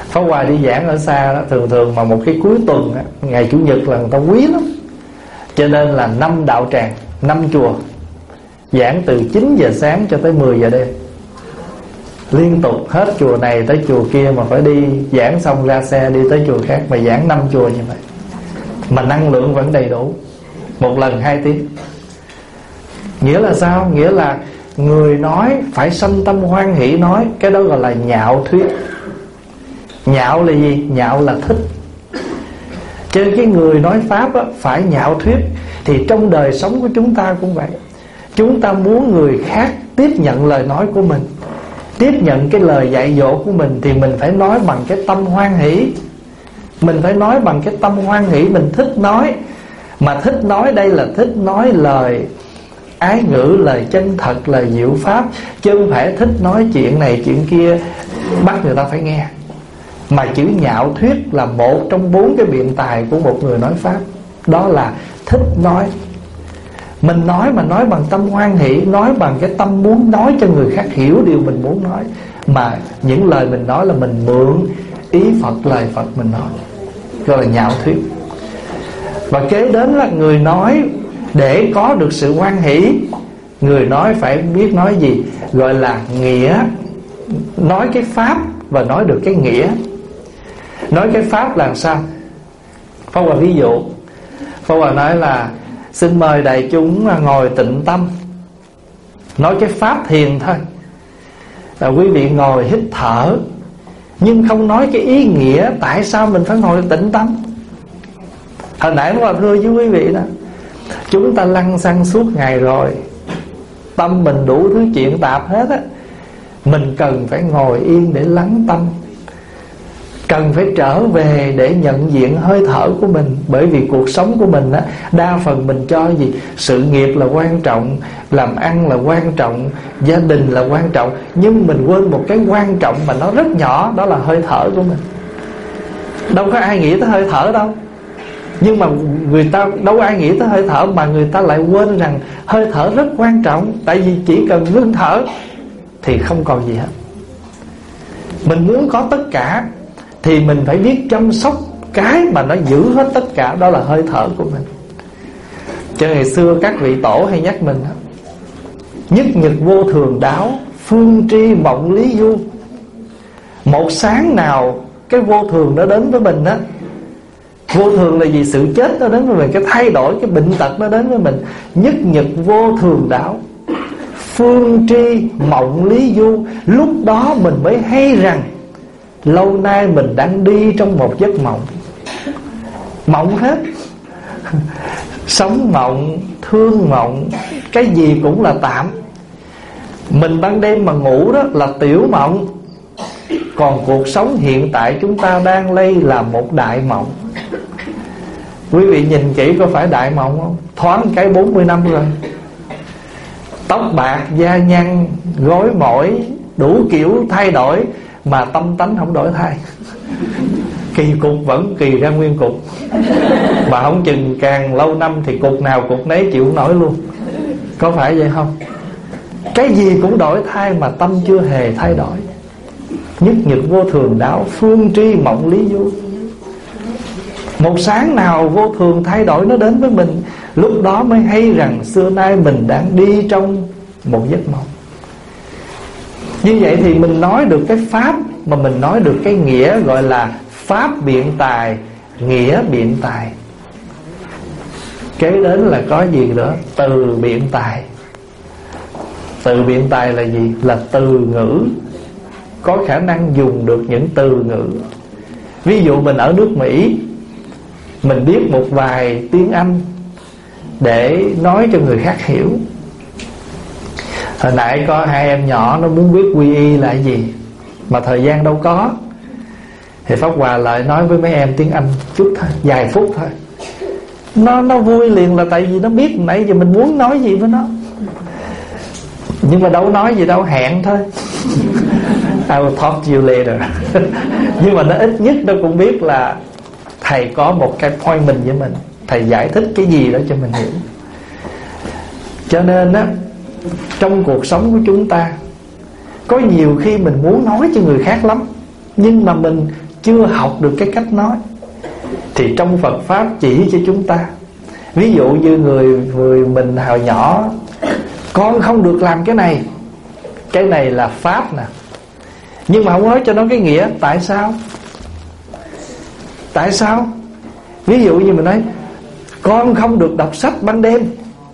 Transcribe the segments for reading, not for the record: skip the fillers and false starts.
Pháp Hòa đi giảng ở xa đó, thường mà một cái cuối tuần á, ngày Chủ nhật là người ta quý lắm, cho nên là 5 đạo tràng, 5 chùa, giảng từ 9 giờ sáng cho tới 10 giờ đêm, liên tục hết chùa này tới chùa kia, mà phải đi giảng xong ra xe đi tới chùa khác, mà giảng 5 chùa như vậy, mà năng lượng vẫn đầy đủ, một lần 2 tiếng. Nghĩa là sao? Nghĩa là người nói phải sanh tâm hoan hỷ nói. Cái đó gọi là nhạo thuyết. Nhạo là gì? Nhạo là thích. Cho nên cái người nói Pháp á, phải nhạo thuyết. Thì trong đời sống của chúng ta cũng vậy. Chúng ta muốn người khác tiếp nhận lời nói của mình, tiếp nhận cái lời dạy dỗ của mình, thì mình phải nói bằng cái tâm hoan hỷ. Mình phải nói bằng cái tâm hoan hỷ. Mình thích nói. Mà thích nói đây là thích nói lời ái ngữ, lời chân thật, lời diệu pháp, chứ không phải thích nói chuyện này chuyện kia bắt người ta phải nghe. Mà chữ nhạo thuyết là một trong 4 cái biện tài của một người nói Pháp. Đó là thích nói. Mình nói mà nói bằng tâm hoan hỷ, nói bằng cái tâm muốn nói cho người khác hiểu điều mình muốn nói. Mà những lời mình nói là mình mượn ý Phật, lời Phật mình nói, gọi là nhạo thuyết. Và kế đến là người nói để có được sự hoan hỷ, người nói phải biết nói gì? Gọi là nghĩa. Nói cái pháp và nói được cái nghĩa. Nói cái pháp là sao? Pháp Hòa ví dụ. Pháp Hòa nói là xin mời đại chúng ngồi tịnh tâm. Nói cái pháp thiền thôi, là quý vị ngồi hít thở, nhưng không nói cái ý nghĩa tại sao mình phải ngồi tịnh tâm. Hồi nãy Pháp Hòa thưa với quý vị đó, chúng ta lăn xăng suốt ngày rồi, tâm mình đủ thứ chuyện tạp hết á. Mình cần phải ngồi yên để lắng tâm, cần phải trở về để nhận diện hơi thở của mình. Bởi vì cuộc sống của mình á, đa phần mình cho gì? Sự nghiệp là quan trọng, làm ăn là quan trọng, gia đình là quan trọng. Nhưng mình quên một cái quan trọng mà nó rất nhỏ, đó là hơi thở của mình. Đâu có ai nghĩ tới hơi thở đâu. Nhưng mà người ta đâu ai nghĩ tới hơi thở, mà người ta lại quên rằng hơi thở rất quan trọng. Tại vì chỉ cần ngưng thở thì không còn gì hết. Mình muốn có tất cả thì mình phải biết chăm sóc cái mà nó giữ hết tất cả, đó là hơi thở của mình. Cho ngày xưa các vị tổ hay nhắc mình: nhất nhật vô thường đáo, phương tri mộng lý du. Một sáng nào cái vô thường nó đến với mình á. Vô thường là gì? Sự chết nó đến với mình, cái thay đổi, cái bệnh tật nó đến với mình. Nhất nhật vô thường đáo, phương tri mộng lý du. Lúc đó mình mới hay rằng lâu nay mình đang đi trong một giấc mộng. Mộng hết. Sống mộng, thương mộng, cái gì cũng là tạm. Mình ban đêm mà ngủ đó là tiểu mộng. Còn cuộc sống hiện tại chúng ta đang lây là một đại mộng. Quý vị nhìn kỹ có phải đại mộng không? Thoáng cái 40 năm rồi, tóc bạc, da nhăn, gối mỏi, đủ kiểu thay đổi, mà tâm tánh không đổi thay. Kỳ cục vẫn kỳ ra nguyên cục. Mà không chừng càng lâu năm thì cục nào cục nấy chịu không nổi luôn. Có phải vậy không? Cái gì cũng đổi thay mà tâm chưa hề thay đổi. Nhất nhật vô thường đáo, phương tri mộng lý du. Một sáng nào vô thường thay đổi nó đến với mình, lúc đó mới hay rằng xưa nay mình đang đi trong một giấc mộng. Như vậy thì mình nói được cái pháp, mà mình nói được cái nghĩa, gọi là pháp biện tài, nghĩa biện tài. Kế đến là có gì nữa? Từ biện tài. Từ biện tài là gì? Là từ ngữ, có khả năng dùng được những từ ngữ. Ví dụ mình ở nước Mỹ, mình biết một vài tiếng Anh để nói cho người khác hiểu. Hồi nãy có 2 em nhỏ nó muốn biết quy y là gì, mà thời gian đâu có, thì Pháp Hòa lại nói với mấy em tiếng Anh chút thôi, vài phút thôi. Nó vui liền, là tại vì nó biết nãy giờ mình muốn nói gì với nó. Nhưng mà đâu nói gì đâu, hẹn thôi. I will talk to you later. Nhưng mà nó ít nhất nó cũng biết là thầy có một cái appointment với mình, thầy giải thích cái gì đó cho mình hiểu. Cho nên á, trong cuộc sống của chúng ta có nhiều khi mình muốn nói cho người khác lắm, nhưng mà mình chưa học được cái cách nói. Thì trong Phật Pháp chỉ cho chúng ta, ví dụ như người mình hồi nhỏ, con không được làm cái này là Pháp nè, nhưng mà không nói cho nó cái nghĩa. Tại sao? Tại sao? Ví dụ như mình nói con không được đọc sách ban đêm,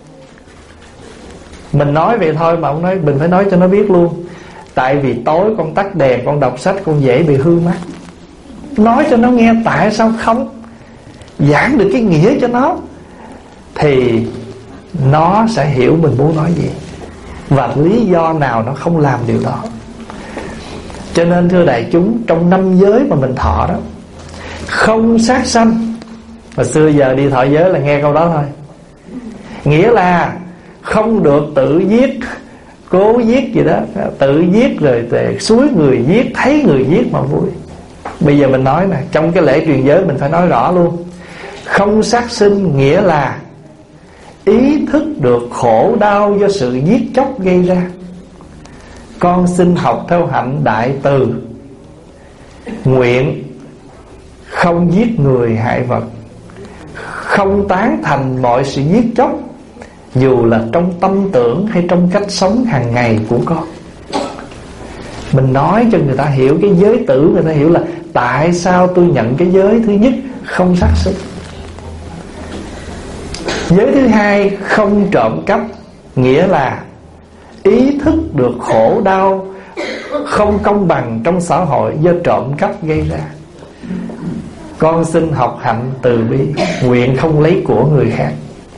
mình nói vậy thôi mà ông nói mình phải nói cho nó biết luôn. Tại vì tối con tắt đèn, con đọc sách con dễ bị hư mắt. Nói cho nó nghe tại sao không, giảng được cái nghĩa cho nó, thì nó sẽ hiểu mình muốn nói gì và lý do nào nó không làm điều đó. Cho nên thưa đại chúng, trong 5 giới mà mình thọ đó, không sát sanh. Mà xưa giờ đi thọ giới là nghe câu đó thôi. Nghĩa là không được tự giết, cố giết gì đó, tự giết rồi xúi người giết, thấy người giết mà vui. Bây giờ mình nói nè, trong cái lễ truyền giới mình phải nói rõ luôn. Không sát sinh nghĩa là ý thức được khổ đau do sự giết chóc gây ra. Con xin học theo hạnh đại từ, nguyện không giết người hại vật, không tán thành mọi sự giết chóc, dù là trong tâm tưởng hay trong cách sống hàng ngày của con. Mình nói cho người ta hiểu cái giới tử, người ta hiểu là tại sao tôi nhận cái giới thứ nhất không sát sinh. Giới thứ hai không trộm cắp, nghĩa là ý thức được khổ đau không công bằng trong xã hội do trộm cắp gây ra. Con xin học hạnh từ bi, nguyện không lấy của người khác,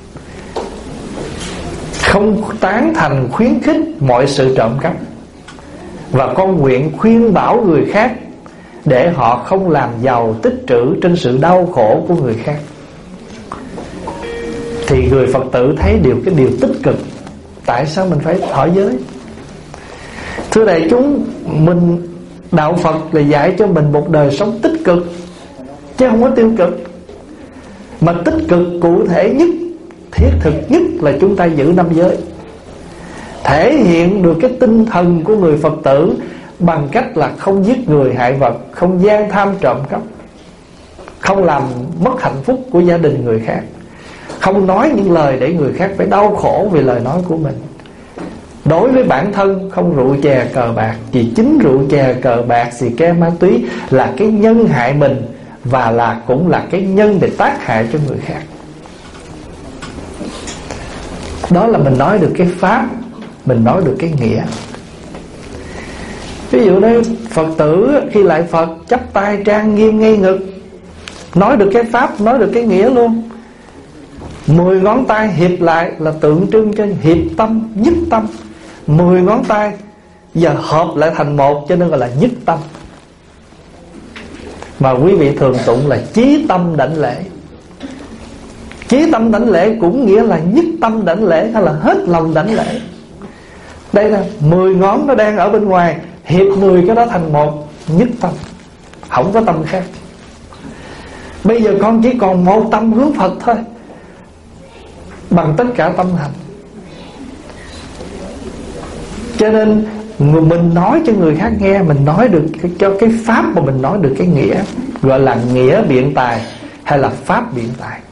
không tán thành khuyến khích mọi sự trộm cắp, và con nguyện khuyên bảo người khác để họ không làm giàu tích trữ trên sự đau khổ của người khác. Thì người Phật tử thấy cái điều tích cực. Tại sao mình phải thọ giới? Thưa đại chúng, mình đạo Phật là dạy cho mình một đời sống tích cực, chứ không có tiêu cực. Mà tích cực cụ thể nhất, thiết thực nhất là chúng ta giữ 5 giới, thể hiện được cái tinh thần của người Phật tử bằng cách là không giết người hại vật, không gian tham trộm cắp, không làm mất hạnh phúc của gia đình người khác, không nói những lời để người khác phải đau khổ vì lời nói của mình. Đối với bản thân không rượu chè cờ bạc, vì chính rượu chè cờ bạc xì ke ma túy là cái nhân hại mình, và cũng là cái nhân để tác hại cho người khác. Đó là mình nói được cái pháp, mình nói được cái nghĩa. Ví dụ đây Phật tử khi lại Phật chắp tay trang nghiêm ngay ngực, nói được cái pháp, nói được cái nghĩa luôn. 10 ngón tay hiệp lại là tượng trưng cho hiệp tâm, nhất tâm. 10 ngón tay giờ hợp lại thành một, cho nên gọi là nhất tâm. Mà quý vị thường tụng là chí tâm đảnh lễ. Chí tâm đảnh lễ cũng nghĩa là nhất tâm đảnh lễ, hay là hết lòng đảnh lễ. Đây là 10 ngón nó đang ở bên ngoài, hiệp 10 cái đó thành một, nhất tâm, không có tâm khác. Bây giờ con chỉ còn một tâm hướng Phật thôi, bằng tất cả tâm hành. Cho nên mình nói cho người khác nghe, mình nói được cho cái pháp mà mình nói được cái nghĩa, gọi là nghĩa biện tài hay là pháp biện tài.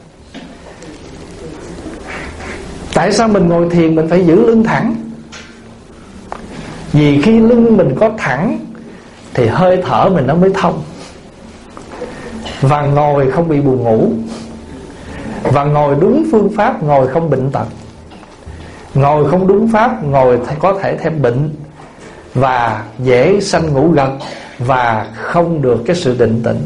Tại sao mình ngồi thiền mình phải giữ lưng thẳng? Vì khi lưng mình có thẳng thì hơi thở mình nó mới thông, và ngồi không bị buồn ngủ, và ngồi đúng phương pháp, ngồi không bệnh tật. Ngồi không đúng pháp, ngồi có thể thêm bệnh, và dễ sanh ngủ gật, và không được cái sự định tĩnh.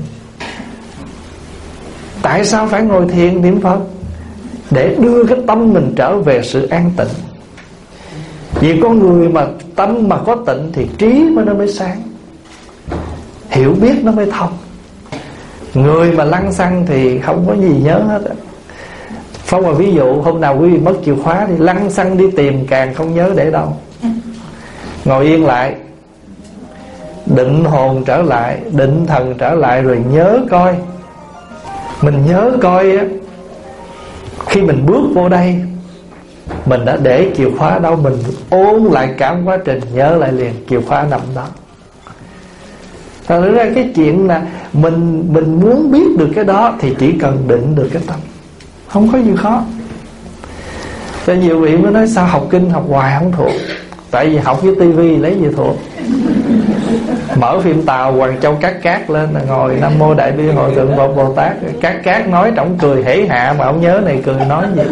Tại sao phải ngồi thiền niệm Phật? Để đưa cái tâm mình trở về sự an tịnh. Vì con người mà tâm mà có tịnh thì trí nó mới sáng, hiểu biết nó mới thông. Người mà lăng xăng thì không có gì nhớ hết. Phong mà ví dụ hôm nào quý vị mất chìa khóa thì lăng xăng đi tìm càng không nhớ để đâu. Ngồi yên lại, định hồn trở lại, định thần trở lại, rồi nhớ coi. Mình nhớ coi á, khi mình bước vô đây mình đã để chìa khóa đâu, mình ôn lại cả quá trình, nhớ lại liền chìa khóa nằm đó. Thật ra cái chuyện là mình muốn biết được cái đó thì chỉ cần định được cái tâm, không có gì khó. Cho nhiều vị mới nói sao học kinh học hoài không thuộc. Tại vì học với tivi lấy gì thuộc. Mở phim Tàu Hoàng Châu Cát lên là ngồi Nam Mô Đại Bi Hội Thượng Bồ Tát, Cát nói trọng cười hễ hạ mà không nhớ này cười nói gì.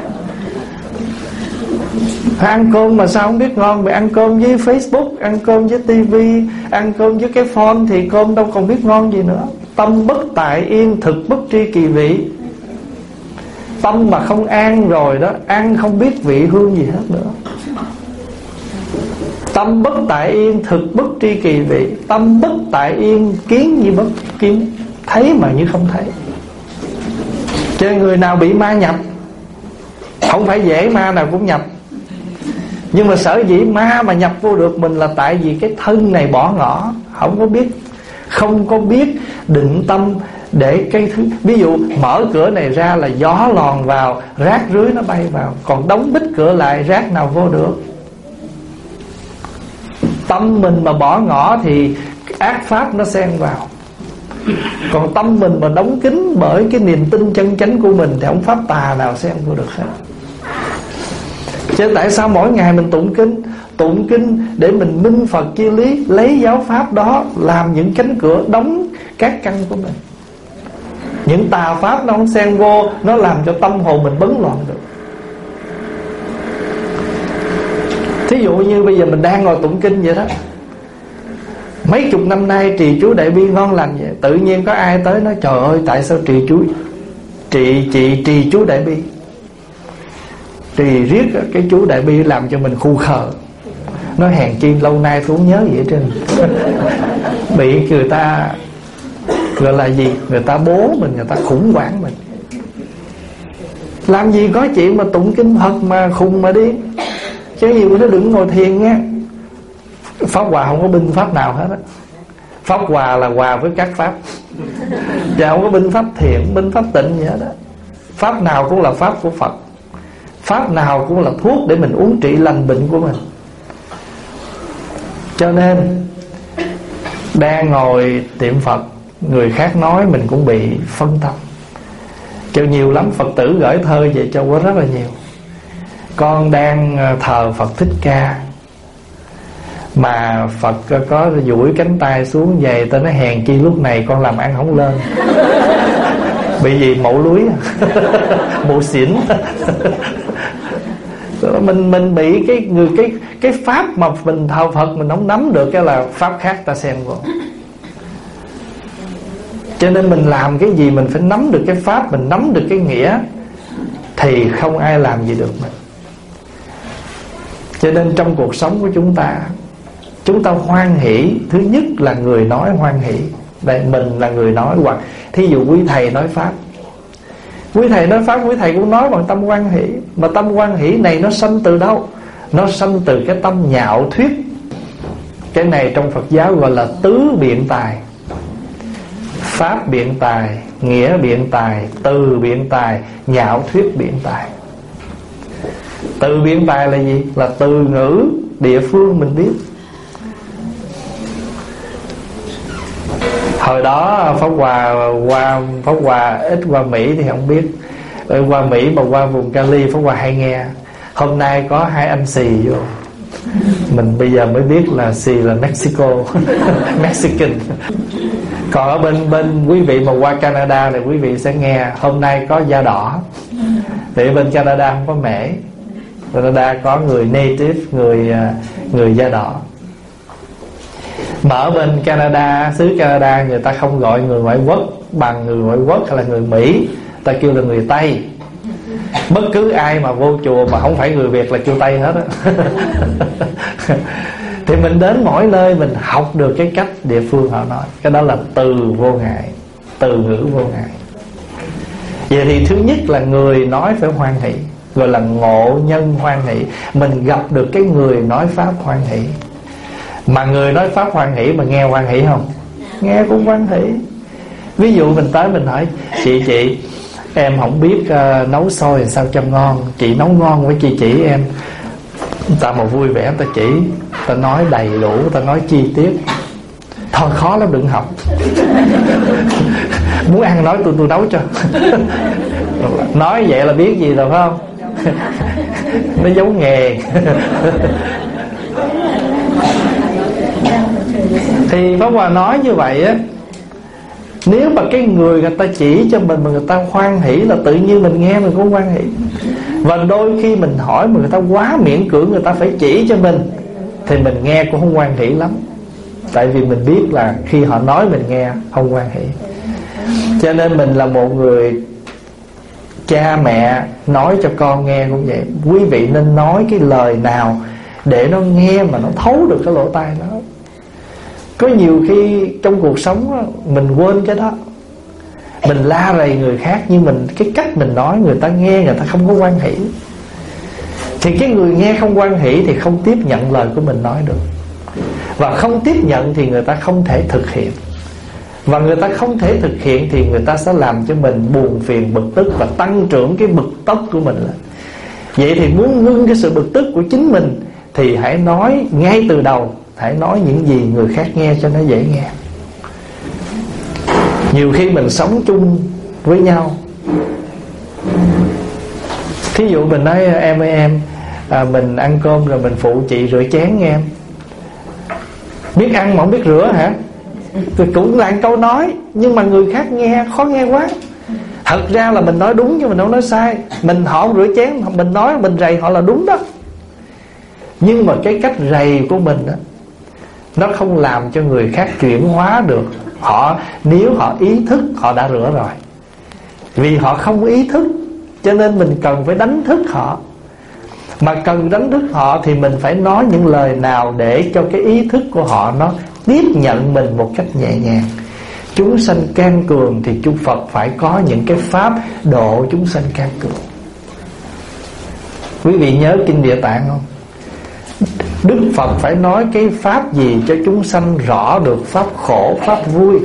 Ăn cơm mà sao không biết ngon. Mày ăn cơm với Facebook, ăn cơm với tivi, ăn cơm với cái phone thì cơm đâu còn biết ngon gì nữa. Tâm bất tại yên, thực bất tri kỳ vị. Tâm mà không an rồi đó, ăn không biết vị hương gì hết nữa. Tâm bất tại yên, thực bất tri kỳ vị. Tâm bất tại yên, kiến như bất kiến, thấy mà như không thấy. Cho nên người nào bị ma nhập, không phải dễ ma nào cũng nhập. Nhưng mà sở dĩ ma mà nhập vô được mình là tại vì cái thân này bỏ ngỏ, không có biết định tâm để cái thứ. Ví dụ mở cửa này ra là gió lòn vào, rác rưới nó bay vào. Còn đóng bít cửa lại, rác nào vô được. Tâm mình mà bỏ ngỏ thì ác pháp nó xen vào. Còn tâm mình mà đóng kín bởi cái niềm tin chân chánh của mình thì không pháp tà nào xen vô được hết. Chứ tại sao mỗi ngày mình tụng kinh để mình minh Phật chi lý, lấy giáo pháp đó làm những cánh cửa đóng các căn của mình. Những tà pháp nó không xen vô, nó làm cho tâm hồn mình bấn loạn được. Thí dụ như bây giờ mình đang ngồi tụng kinh vậy đó, mấy chục năm nay trì chú Đại Bi ngon lành vậy, tự nhiên có ai tới nói trời ơi tại sao trì chú Đại Bi, trì riết cái chú Đại Bi làm cho mình khu khờ. Nói hèn chi lâu nay tôi không nhớ gì hết trơn. Bị người ta gọi là gì, người ta bố mình, người ta khủng hoảng mình. Làm gì có chuyện mà tụng kinh Phật mà khùng mà đi. Chứ nhiều nó đừng ngồi thiền nha. Pháp Hòa không có binh pháp nào hết á. Pháp Hòa là hòa với các pháp, và không có binh pháp thiện, binh pháp tịnh gì hết á. Pháp nào cũng là pháp của Phật, pháp nào cũng là thuốc để mình uống trị lành bệnh của mình. Cho nên đang ngồi tiệm Phật, người khác nói mình cũng bị phân tâm. Cho nhiều lắm Phật tử gửi thơ về cho quá rất là nhiều. Con đang thờ Phật Thích Ca mà Phật có duỗi cánh tay xuống vậy, tao nói hèn chi lúc này con làm ăn không lên. Bị gì mẫu lúi mụ xỉn. Mình bị cái pháp mà mình thờ Phật mình không nắm được, cái là pháp khác ta xen vào. Cho nên mình làm cái gì mình phải nắm được cái pháp, mình nắm được cái nghĩa thì không ai làm gì được mình. Cho nên trong cuộc sống của chúng ta hoan hỷ. Thứ nhất là người nói hoan hỷ, đây mình là người nói. Hoặc thí dụ quý thầy nói pháp, quý thầy nói pháp, quý thầy cũng nói bằng tâm hoan hỷ. Mà tâm hoan hỷ này nó sanh từ đâu? Nó sanh từ cái tâm nhạo thuyết. Cái này trong Phật giáo gọi là tứ biện tài. Pháp biện tài, nghĩa biện tài, từ biện tài, nhạo thuyết biện tài. Từ biện tài là gì? Là từ ngữ địa phương mình biết. Hồi đó Pháp Hòa ít qua Mỹ thì không biết. Qua Mỹ mà qua vùng Cali Pháp Hòa hay nghe. Hôm nay có hai anh xì vô, mình bây giờ mới biết là xì là Mexico. Mexican. Còn ở bên quý vị mà qua Canada thì quý vị sẽ nghe hôm nay có da đỏ. Thì bên Canada không có mễ, Canada có người native, người da đỏ. Mà ở bên Canada, xứ Canada, người ta không gọi người ngoại quốc bằng người ngoại quốc hay là người Mỹ, ta kêu là người Tây. Bất cứ ai mà vô chùa mà không phải người Việt là kêu Tây hết á. Thì mình đến mỗi nơi mình học được cái cách địa phương họ nói. Cái đó là từ vô ngại, từ ngữ vô ngại. Vậy thì thứ nhất là người nói phải hoan hỷ, gọi là ngộ nhân hoan hỷ. Mình gặp được cái người nói pháp hoan hỷ. Mà người nói pháp hoan hỷ mà nghe hoan hỷ không? Nghe cũng hoan hỷ. Ví dụ mình tới mình hỏi chị em không biết nấu xôi làm sao cho ngon, chị nấu ngon với chị chỉ em. Ta mà vui vẻ ta chỉ, ta nói đầy đủ, ta nói chi tiết Thôi khó lắm đừng học. Muốn ăn nói tôi nấu cho. Nói vậy là biết gì rồi phải không? Nó giấu nghề. Thì Pháp Hòa nói như vậy á, nếu mà cái người ta chỉ cho mình mà người ta hoan hỷ là tự nhiên mình nghe mình cũng hoan hỷ. Và đôi khi mình hỏi mà người ta quá miễn cưỡng, người ta phải chỉ cho mình, thì mình nghe cũng không hoan hỷ lắm. Tại vì mình biết là khi họ nói mình nghe không hoan hỷ. Cho nên mình là một người cha mẹ nói cho con nghe cũng vậy. Quý vị nên nói cái lời nào để nó nghe mà nó thấu được cái lỗ tai nó. Có nhiều khi trong cuộc sống đó, mình quên cái đó, mình la rầy người khác, nhưng cái cách mình nói người ta nghe, người ta không có hoan hỷ. Thì cái người nghe không hoan hỷ thì không tiếp nhận lời của mình nói được. Và không tiếp nhận thì người ta không thể thực hiện. Và người ta không thể thực hiện thì người ta sẽ làm cho mình buồn phiền bực tức, và tăng trưởng cái bực tức của mình lên. Vậy thì muốn ngưng cái sự bực tức của chính mình thì hãy nói ngay từ đầu, hãy nói những gì người khác nghe cho nó dễ nghe. Nhiều khi mình sống chung với nhau, thí dụ mình nói em ơi em, mình ăn cơm rồi mình phụ chị rửa chén nghe em. Biết ăn mà không biết rửa hả? Thì cũng là câu nói, nhưng mà người khác nghe khó nghe quá. Thật ra là mình nói đúng chứ mình không nói sai. Họ rửa chén, mình nói mình rầy họ là đúng đó. Nhưng mà cái cách rầy của mình đó, nó không làm cho người khác chuyển hóa được. Nếu họ ý thức họ đã rửa rồi. Vì họ không ý thức, cho nên mình cần phải đánh thức họ. Mà cần đánh thức họ thì mình phải nói những lời nào để cho cái ý thức của họ nó tiếp nhận mình một cách nhẹ nhàng. Chúng sanh can cường thì Chư Phật phải có những cái pháp độ chúng sanh can cường. Quý vị nhớ Kinh Địa Tạng không? Đức Phật phải nói cái pháp gì cho chúng sanh rõ được pháp khổ, pháp vui.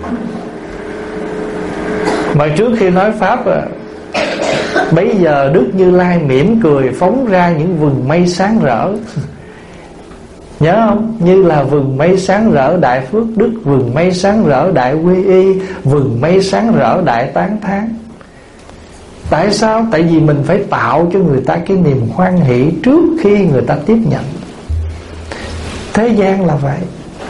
Mà trước khi nói pháp, bấy giờ Đức Như Lai mỉm cười phóng ra những vầng mây sáng rỡ. Nhớ không? Như là vầng mây sáng rỡ đại phước đức, vầng mây sáng rỡ đại quy y, vầng mây sáng rỡ đại tán thán. Tại sao? Tại vì mình phải tạo cho người ta cái niềm hoan hỷ trước khi người ta tiếp nhận. Thế gian là vậy.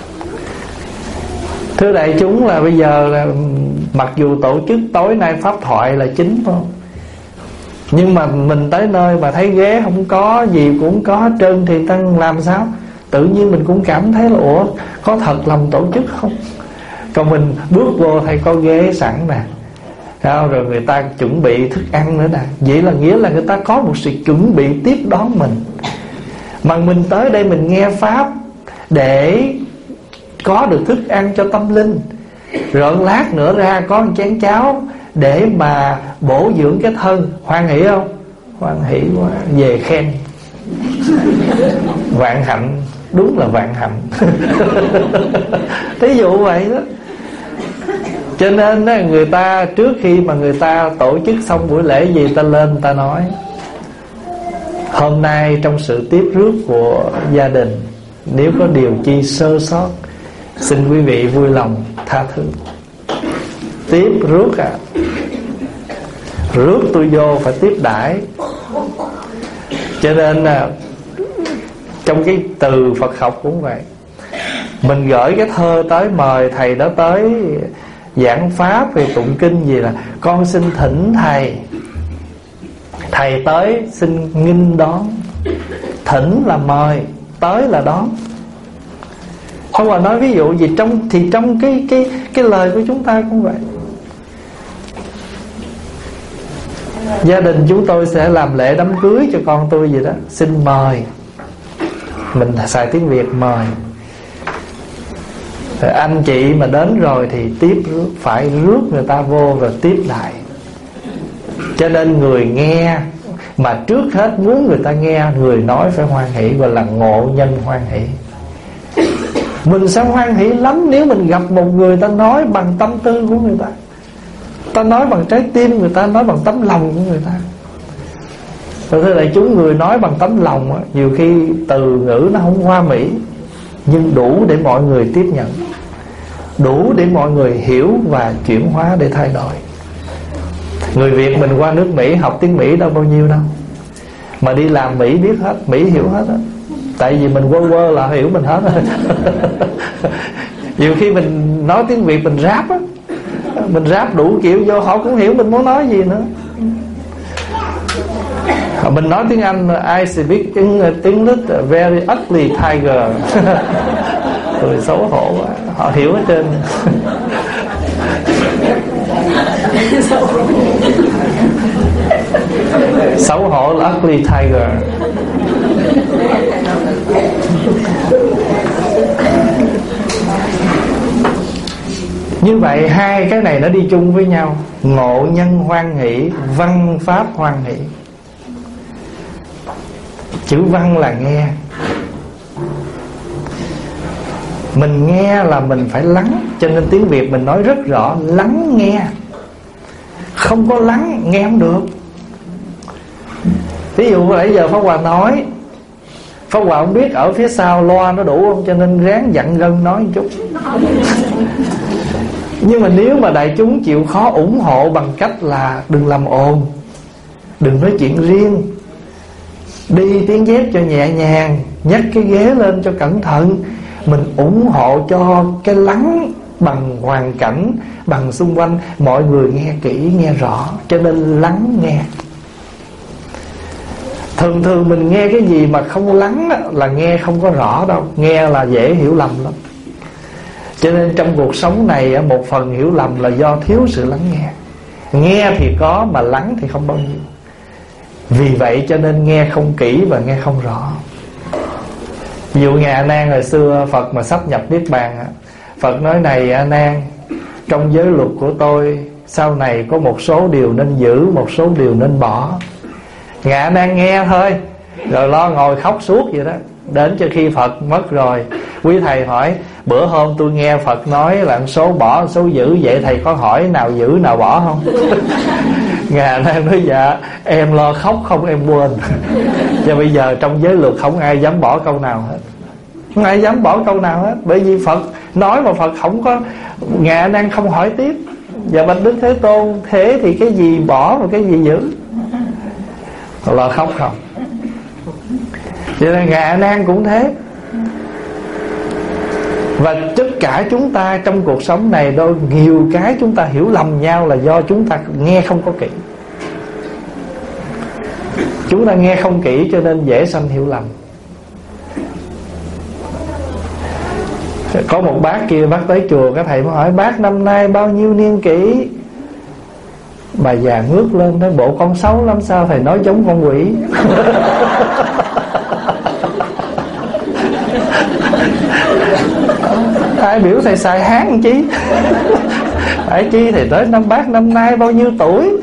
Thưa đại chúng, là bây giờ là mặc dù tổ chức tối nay pháp thoại là chính phải không? Nhưng mà mình tới nơi mà thấy ghế không có, gì cũng không có hết trơn thì tăng làm sao? Tự nhiên mình cũng cảm thấy là ủa, có thật lòng tổ chức không? Còn mình bước vô thấy có ghế sẵn nè, rồi người ta chuẩn bị thức ăn nữa nè. Vậy là nghĩa là người ta có một sự chuẩn bị tiếp đón mình. Mà mình tới đây mình nghe pháp để có được thức ăn cho tâm linh, rồi lát nữa ra có một chén cháo để mà bổ dưỡng cái thân. Hoan hỷ không? Hoan hỷ quá. Về khen vạn hạnh. Đúng là vạn hạnh. Thí dụ vậy đó. Cho nên đó, người ta trước khi mà người ta tổ chức xong buổi lễ gì, ta lên ta nói hôm nay trong sự tiếp rước của gia đình, nếu có điều chi sơ sót, xin quý vị vui lòng tha thứ. Tiếp rước rước tôi vô phải tiếp đãi. Cho nên trong cái từ Phật học cũng vậy. Mình gửi cái thơ tới mời thầy đó tới giảng pháp về tụng kinh gì là con xin thỉnh thầy, thầy tới xin nghinh đón. Thỉnh là mời, tới là đón. Không mà nói ví dụ gì trong cái lời của chúng ta cũng vậy. Gia đình chúng tôi sẽ làm lễ đám cưới cho con tôi gì đó, xin mời. Mình xài tiếng Việt mời. Rồi anh chị mà đến rồi thì tiếp rước, phải rước người ta vô rồi tiếp lại. Cho nên người nghe, mà trước hết muốn người ta nghe, người nói phải hoan hỷ, gọi là ngộ nhân hoan hỷ. Mình sẽ hoan hỷ lắm nếu mình gặp một người ta nói bằng tâm tư của người ta, ta nói bằng trái tim người ta, nói bằng tấm lòng của người ta. Rồi thưa đại chúng, người nói bằng tấm lòng á, nhiều khi từ ngữ nó không hoa mỹ, nhưng đủ để mọi người tiếp nhận. đủ để mọi người hiểu và chuyển hóa để thay đổi. Người Việt mình qua nước Mỹ học tiếng Mỹ đâu bao nhiêu đâu, mà đi làm Mỹ biết hết, Mỹ hiểu hết á. Tại vì mình quơ là hiểu mình hết rồi. Nhiều khi mình nói tiếng Việt mình ráp á, mình ráp đủ kiểu vô họ cũng hiểu mình muốn nói gì nữa. Mình nói tiếng Anh I speak English very ugly tiger. Rồi xấu hổ quá, họ hiểu hết trơn. Xấu hổ là ugly tiger. Như vậy hai cái này nó đi chung với nhau. Ngộ nhân hoan hỷ, văn pháp hoan hỷ. Chữ văn là nghe. Mình nghe là mình phải lắng. Cho nên tiếng Việt mình nói rất rõ, lắng nghe. Không có lắng, nghe không được. Ví dụ nãy giờ Pháp Hòa nói, Pháp Hòa không biết ở phía sau loa nó đủ không, cho nên ráng dặn gân nói một chút. Nhưng mà nếu mà đại chúng chịu khó ủng hộ bằng cách là đừng làm ồn, đừng nói chuyện riêng, đi tiếng dép cho nhẹ nhàng, nhấc cái ghế lên cho cẩn thận, mình ủng hộ cho cái lắng bằng hoàn cảnh, bằng xung quanh, mọi người nghe kỹ, nghe rõ. Cho nên lắng nghe. Thường mình nghe cái gì mà không lắng là nghe không có rõ đâu, nghe là dễ hiểu lầm lắm. Cho nên trong cuộc sống này một phần hiểu lầm là do thiếu sự lắng nghe. Nghe thì có mà lắng thì không bao nhiêu. Vì vậy cho nên nghe không kỹ và nghe không rõ. Ví dụ Ngài A Nan hồi xưa Phật mà sắp nhập Niết Bàn, Phật nói này A Nan, trong giới luật của tôi sau này có một số điều nên giữ, một số điều nên bỏ. Ngài A Nan nghe thôi, rồi lo ngồi khóc suốt vậy đó. Đến cho khi Phật mất rồi, quý thầy hỏi, bữa hôm tôi nghe Phật nói là số bỏ số giữ, vậy thầy có hỏi nào giữ nào bỏ không? Ngài A Nan nói dạ em lo khóc không em quên. Và bây giờ trong giới luật không ai dám bỏ câu nào hết, không ai dám bỏ câu nào hết. Bởi vì Phật nói mà Phật không có, Ngài A Nan không hỏi tiếp. Và bạch Đức Thế Tôn, thế thì cái gì bỏ và cái gì giữ? Lo khóc không. Vậy là Ngài A Nan cũng thế. Và tất cả chúng ta trong cuộc sống này đôi nhiều cái chúng ta hiểu lầm nhau là do chúng ta nghe không có kỹ. Chúng ta nghe không kỹ cho nên dễ sanh hiểu lầm. Có một bác kia, bác tới chùa, các thầy mới hỏi bác năm nay bao nhiêu niên kỷ? Bà già ngước lên nói bộ con xấu lắm, sao thầy nói giống con quỷ? Ai biểu thầy xài Hán chi? Phải chi thầy tới bác năm nay bao nhiêu tuổi?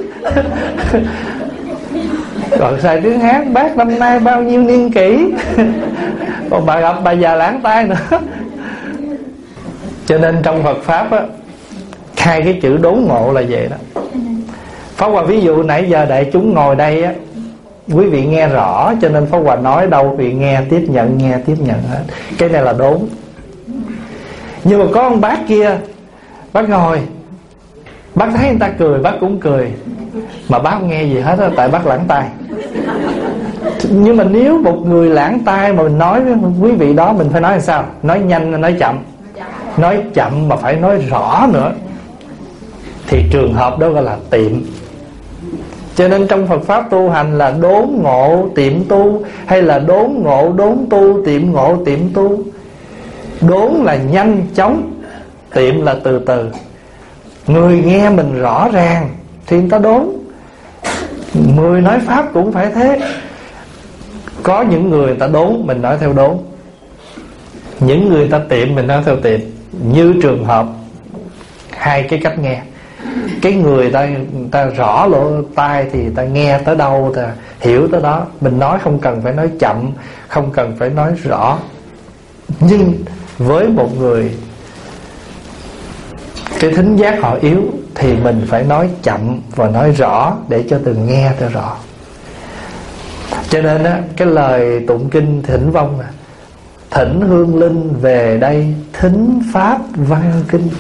Còn xài tiếng Hán, bác năm nay bao nhiêu niên kỷ? Còn bà gặp bà già lãng tai nữa. Cho nên trong Phật Pháp á, hai cái chữ đốn ngộ là vậy đó. Pháp Hòa ví dụ nãy giờ đại chúng ngồi đây á, quý vị nghe rõ, cho nên Pháp Hòa nói đâu quý vị nghe tiếp nhận hết. Cái này là đốn. Nhưng mà có ông bác kia, bác ngồi, bác thấy người ta cười, bác cũng cười, mà bác không nghe gì hết á, tại bác lãng tai. Nhưng mà nếu một người lãng tai mà mình nói với quý vị đó, mình phải nói làm sao? Nói nhanh, nói chậm. Nói chậm mà phải nói rõ nữa, thì trường hợp đó gọi là tiệm. Cho nên trong Phật Pháp tu hành là đốn ngộ tiệm tu, hay là đốn ngộ đốn tu, tiệm ngộ tiệm tu. Đốn là nhanh chóng, tiệm là từ từ. Người nghe mình rõ ràng thì người ta đốn. Người nói Pháp cũng phải thế. Có những người ta đốn, mình nói theo đốn. Những người ta tiệm, mình nói theo tiệm. Như trường hợp hai cái cách nghe. Cái người ta rõ lỗ tai thì ta nghe tới đâu ta hiểu tới đó. Mình nói không cần phải nói chậm, không cần phải nói rõ. Nhưng với một người cái thính giác họ yếu thì mình phải nói chậm và nói rõ để cho từng nghe cho rõ. Cho nên á, cái lời tụng kinh Thỉnh Vong thỉnh hương linh về đây thính pháp văn kinh.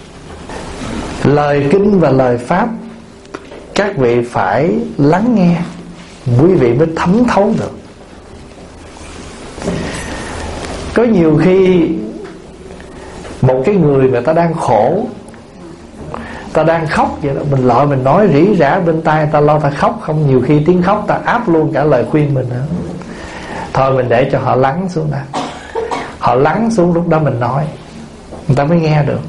Lời kinh và lời pháp các vị phải lắng nghe, quý vị mới thấm thấu được. Có nhiều khi một cái người ta đang khổ, ta đang khóc vậy đó, mình lọi mình nói rỉ rả bên tai ta, lo ta khóc không, nhiều khi tiếng khóc ta áp luôn cả lời khuyên mình nữa. Thôi mình để cho họ lắng xuống đã, họ lắng xuống lúc đó mình nói, người ta mới nghe được.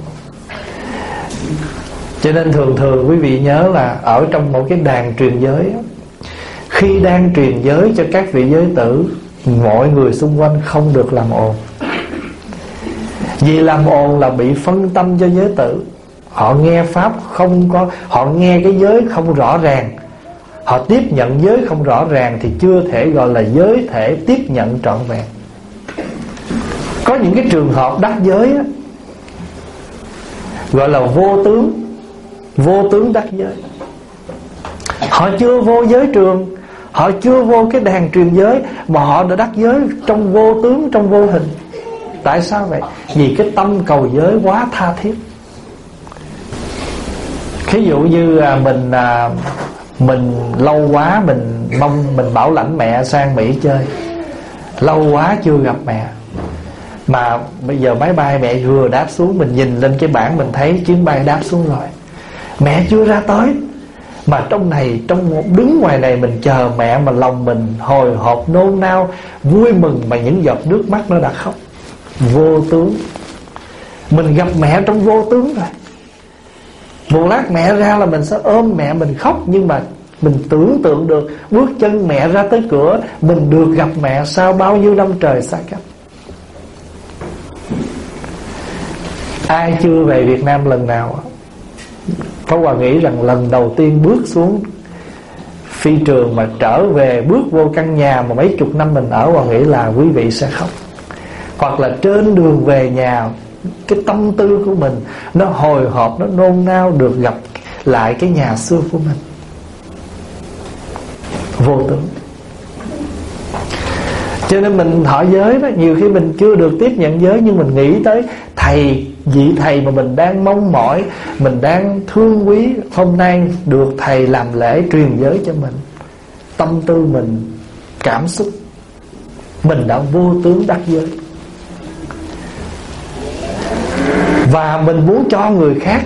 Cho nên thường thường quý vị nhớ là ở trong một cái đàn truyền giới, khi đang truyền giới cho các vị giới tử, mọi người xung quanh không được làm ồn. Vì làm ồn là bị phân tâm cho giới tử. Họ nghe pháp không có, họ nghe cái giới không rõ ràng, họ tiếp nhận giới không rõ ràng thì chưa thể gọi là giới thể tiếp nhận trọn vẹn. Có những cái trường hợp đắc giới á, gọi là vô tướng, vô tướng đắc giới. Họ chưa vô giới trường, họ chưa vô cái đàn truyền giới, mà họ đã đắc giới trong vô tướng, trong vô hình. Tại sao vậy? Vì cái tâm cầu giới quá tha thiết. Ví dụ như mình lâu quá mình mong, mình bảo lãnh mẹ sang Mỹ chơi, lâu quá chưa gặp mẹ, mà bây giờ máy bay mẹ vừa đáp xuống, mình nhìn lên cái bảng mình thấy chuyến bay đáp xuống rồi, mẹ chưa ra tới, mà trong đứng ngoài này mình chờ mẹ, mà lòng mình hồi hộp nôn nao vui mừng, mà những giọt nước mắt nó đã khóc. Vô tướng, mình gặp mẹ trong vô tướng rồi. Một lát mẹ ra là mình sẽ ôm mẹ mình khóc, nhưng mà mình tưởng tượng được bước chân mẹ ra tới cửa, mình được gặp mẹ sau bao nhiêu năm trời xa cách. Ai chưa về Việt Nam lần nào, Pháp Hòa nghĩ rằng lần đầu tiên bước xuống phi trường mà trở về, bước vô căn nhà mà mấy chục năm mình ở, Hòa nghĩ là quý vị sẽ khóc. Hoặc là trên đường về nhà, cái tâm tư của mình nó hồi hộp, nó nôn nao được gặp lại cái nhà xưa của mình. Vô tướng. Cho nên mình thọ giới đó, nhiều khi mình chưa được tiếp nhận giới, nhưng mình nghĩ tới thầy, vị thầy mà mình đang mong mỏi, mình đang thương quý, hôm nay được thầy làm lễ truyền giới cho mình, tâm tư mình, cảm xúc, mình đã vô tướng đắc giới. Và mình muốn cho người khác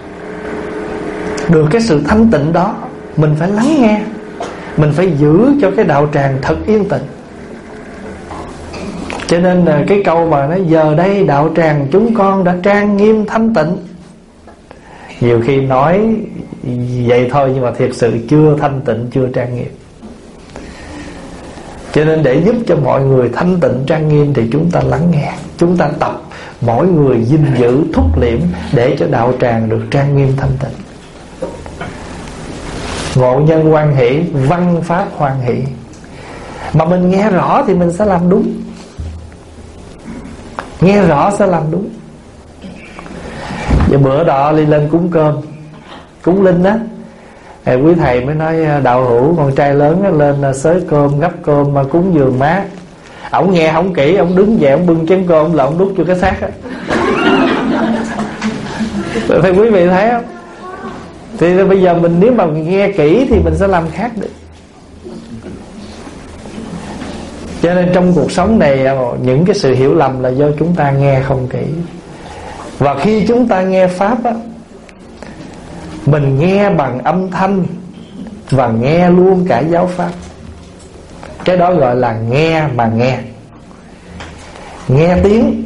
được cái sự thanh tịnh đó, mình phải lắng nghe, mình phải giữ cho cái đạo tràng thật yên tĩnh. Cho nên là cái câu mà nói giờ đây đạo tràng chúng con đã trang nghiêm thanh tịnh, nhiều khi nói vậy thôi nhưng mà thiệt sự chưa thanh tịnh, chưa trang nghiêm. Cho nên để giúp cho mọi người thanh tịnh trang nghiêm thì chúng ta lắng nghe, chúng ta tập mỗi người gìn giữ thúc liễm để cho đạo tràng được trang nghiêm thanh tịnh. Ngộ nhân hoan hỷ, văn pháp hoan hỷ. Mà mình nghe rõ thì mình sẽ làm đúng, nghe rõ sẽ làm đúng. Và bữa đó đi lên cúng cơm, cúng linh á, quý thầy mới nói đạo hữu con trai lớn á, lên xới cơm, gắp cơm mà cúng dường má. Ổng nghe không kỹ, ổng đứng dậy ổng bưng chén cơm là ổng đút cho cái xác á. Thì quý vị thấy không? Thì bây giờ mình nếu mà nghe kỹ thì mình sẽ làm khác được. Cho nên trong cuộc sống này những cái sự hiểu lầm là do chúng ta nghe không kỹ. Và khi chúng ta nghe pháp á, mình nghe bằng âm thanh và nghe luôn cả giáo pháp. Cái đó gọi là nghe mà nghe. Nghe tiếng,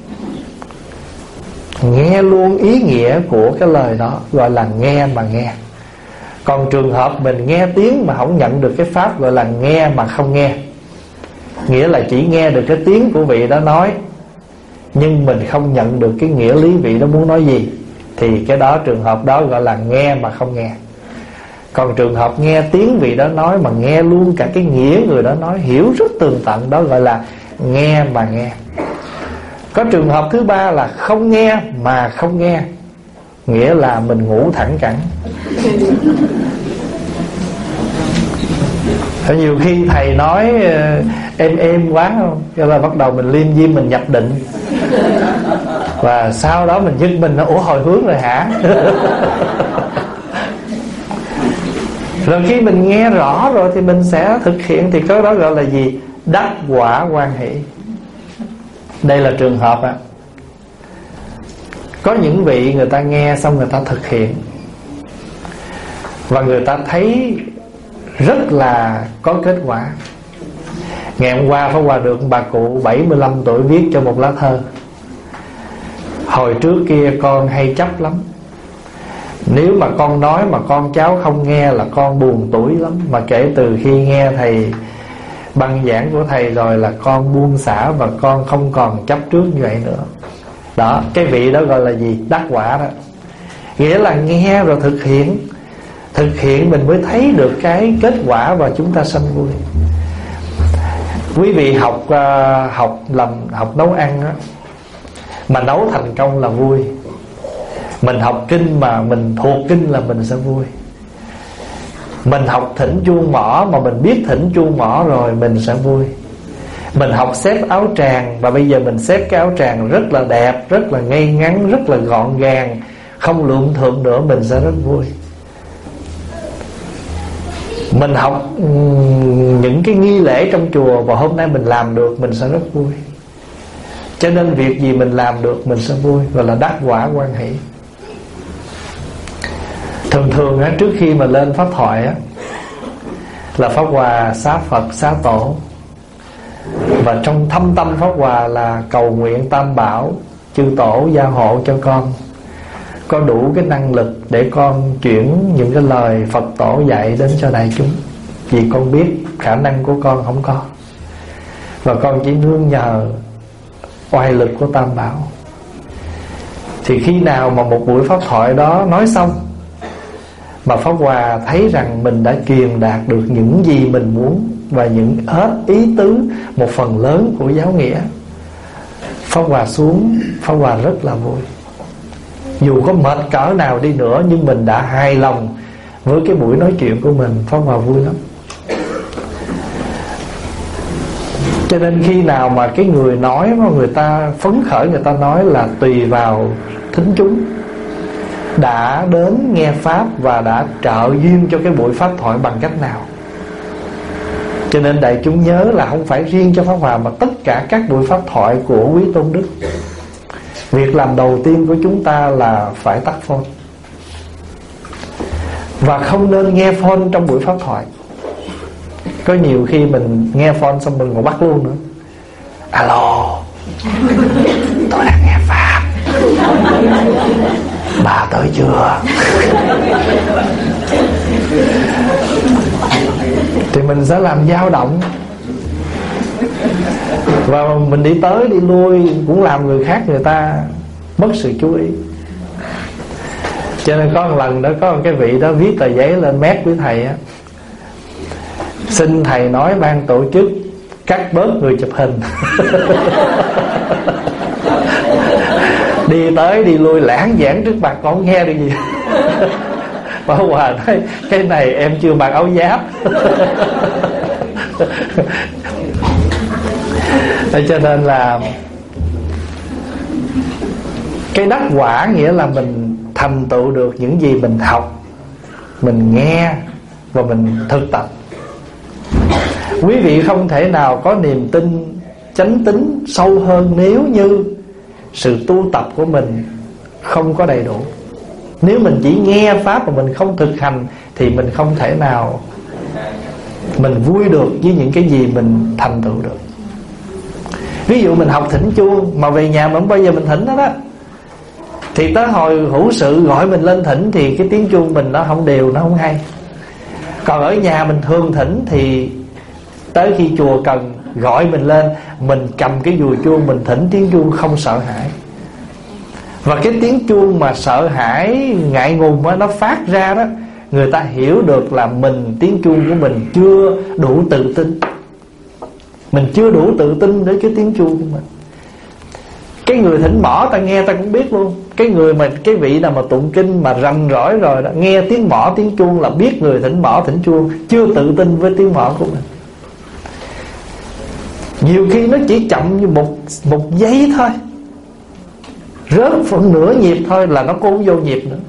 nghe luôn ý nghĩa của cái lời đó, gọi là nghe mà nghe. Còn trường hợp mình nghe tiếng mà không nhận được cái pháp, gọi là nghe mà không nghe. Nghĩa là chỉ nghe được cái tiếng của vị đó nói, nhưng mình không nhận được cái nghĩa lý vị đó muốn nói gì, thì cái đó, trường hợp đó gọi là nghe mà không nghe. Còn trường hợp nghe tiếng vị đó nói mà nghe luôn cả cái nghĩa người đó nói, hiểu rất tường tận, đó gọi là nghe mà nghe. Có trường hợp thứ ba là không nghe mà không nghe, nghĩa là mình ngủ thẳng cẳng. Nhiều khi thầy nói êm quá không, cho là bắt đầu mình liêm diêm, mình nhập định. Và sau đó mình giật mình, ủa hồi hướng rồi hả? Rồi khi mình nghe rõ rồi thì mình sẽ thực hiện. Thì cái đó gọi là gì? Đắc quả hoan hỷ. Đây là trường hợp á. Có những vị người ta nghe xong người ta thực hiện, và người ta thấy rất là có kết quả. Ngày hôm qua Pháp Hòa được bà cụ 75 tuổi viết cho một lá thơ: hồi trước kia con hay chấp lắm, nếu mà con nói mà con cháu không nghe là con buồn tủi lắm. Mà kể từ khi nghe thầy băng giảng của thầy rồi là con buông xả, và con không còn chấp trước như vậy nữa. Đó, cái vị đó gọi là gì? Đắc quả đó. Nghĩa là nghe rồi thực hiện. Thực hiện mình mới thấy được cái kết quả và chúng ta sanh vui. Quý vị học nấu ăn đó, mà nấu thành công là vui. Mình học kinh mà mình thuộc kinh là mình sẽ vui. Mình học thỉnh chuông mỏ mà mình biết thỉnh chuông mỏ rồi mình sẽ vui. Mình học xếp áo tràng và bây giờ mình xếp cái áo tràng rất là đẹp, rất là ngay ngắn, rất là gọn gàng, không lượm thượm nữa, mình sẽ rất vui. Mình học những cái nghi lễ trong chùa và hôm nay mình làm được, mình sẽ rất vui. Cho nên việc gì mình làm được mình sẽ vui, gọi là đắc quả hoan hỷ. Thường á, trước khi mà lên pháp thoại á, là Pháp Hòa xá Phật xá Tổ. Và trong thâm tâm Pháp Hòa là cầu nguyện Tam Bảo, chư Tổ gia hộ cho con có đủ cái năng lực để con chuyển những cái lời Phật Tổ dạy đến cho đại chúng. Vì con biết khả năng của con không có, và con chỉ nương nhờ oai lực của Tam Bảo. Thì khi nào mà một buổi pháp thoại đó nói xong mà Pháp Hòa thấy rằng mình đã truyền đạt được những gì mình muốn và những hết ý tứ một phần lớn của giáo nghĩa, Pháp Hòa xuống, Pháp Hòa rất là vui. Dù có mệt cỡ nào đi nữa nhưng mình đã hài lòng với cái buổi nói chuyện của mình, Pháp Hòa vui lắm. Cho nên khi nào mà cái người nói mà người ta phấn khởi, người ta nói là tùy vào thính chúng đã đến nghe pháp và đã trợ duyên cho cái buổi pháp thoại bằng cách nào. Cho nên đại chúng nhớ là không phải riêng cho Pháp Hòa mà tất cả các buổi pháp thoại của quý tôn đức, việc làm đầu tiên của chúng ta là phải tắt phone. Và không nên nghe phone trong buổi pháp thoại. Có nhiều khi mình nghe phone xong mình còn bắt luôn nữa. Alo, tôi đang nghe pháp, bà tới chưa? Thì mình sẽ làm dao động, và mình đi tới đi lui cũng làm người khác người ta mất sự chú ý. Cho nên có một lần đó, có một cái vị đó viết tờ giấy lên mét với thầy á: xin thầy nói ban tổ chức cắt bớt người chụp hình. Đi tới đi lui lãng giảng trước mặt còn không nghe được gì. Bảo Hòa nói cái này em chưa mặc áo giáp. Cho nên là cái đắc quả nghĩa là mình thành tựu được những gì mình học, mình nghe và mình thực tập. Quý vị không thể nào có niềm tin chánh tín sâu hơn nếu như sự tu tập của mình không có đầy đủ. Nếu mình chỉ nghe pháp mà mình không thực hành thì mình không thể nào mình vui được với những cái gì mình thành tựu được. Ví dụ mình học thỉnh chuông mà về nhà mà không bao giờ mình thỉnh đó đó, thì tới hồi hữu sự gọi mình lên thỉnh thì cái tiếng chuông mình nó không đều, nó không hay. Còn ở nhà mình thường thỉnh thì tới khi chùa cần gọi mình lên, mình cầm cái dùi chuông mình thỉnh tiếng chuông không sợ hãi. Và cái tiếng chuông mà sợ hãi, ngại ngùng đó, nó phát ra đó, người ta hiểu được là mình, tiếng chuông của mình chưa đủ tự tin. Mình chưa đủ tự tin với cái tiếng chuông của mình. Cái người thỉnh mỏ ta nghe ta cũng biết luôn, cái người mà cái vị nào mà tụng kinh mà rành rỏi rồi đó, nghe tiếng mõ tiếng chuông là biết người thỉnh mõ thỉnh chuông, chưa tự tin với tiếng mõ của mình. Nhiều khi nó chỉ chậm như một giây thôi, rớt phần nửa nhịp thôi là nó cũng vô nhịp nữa.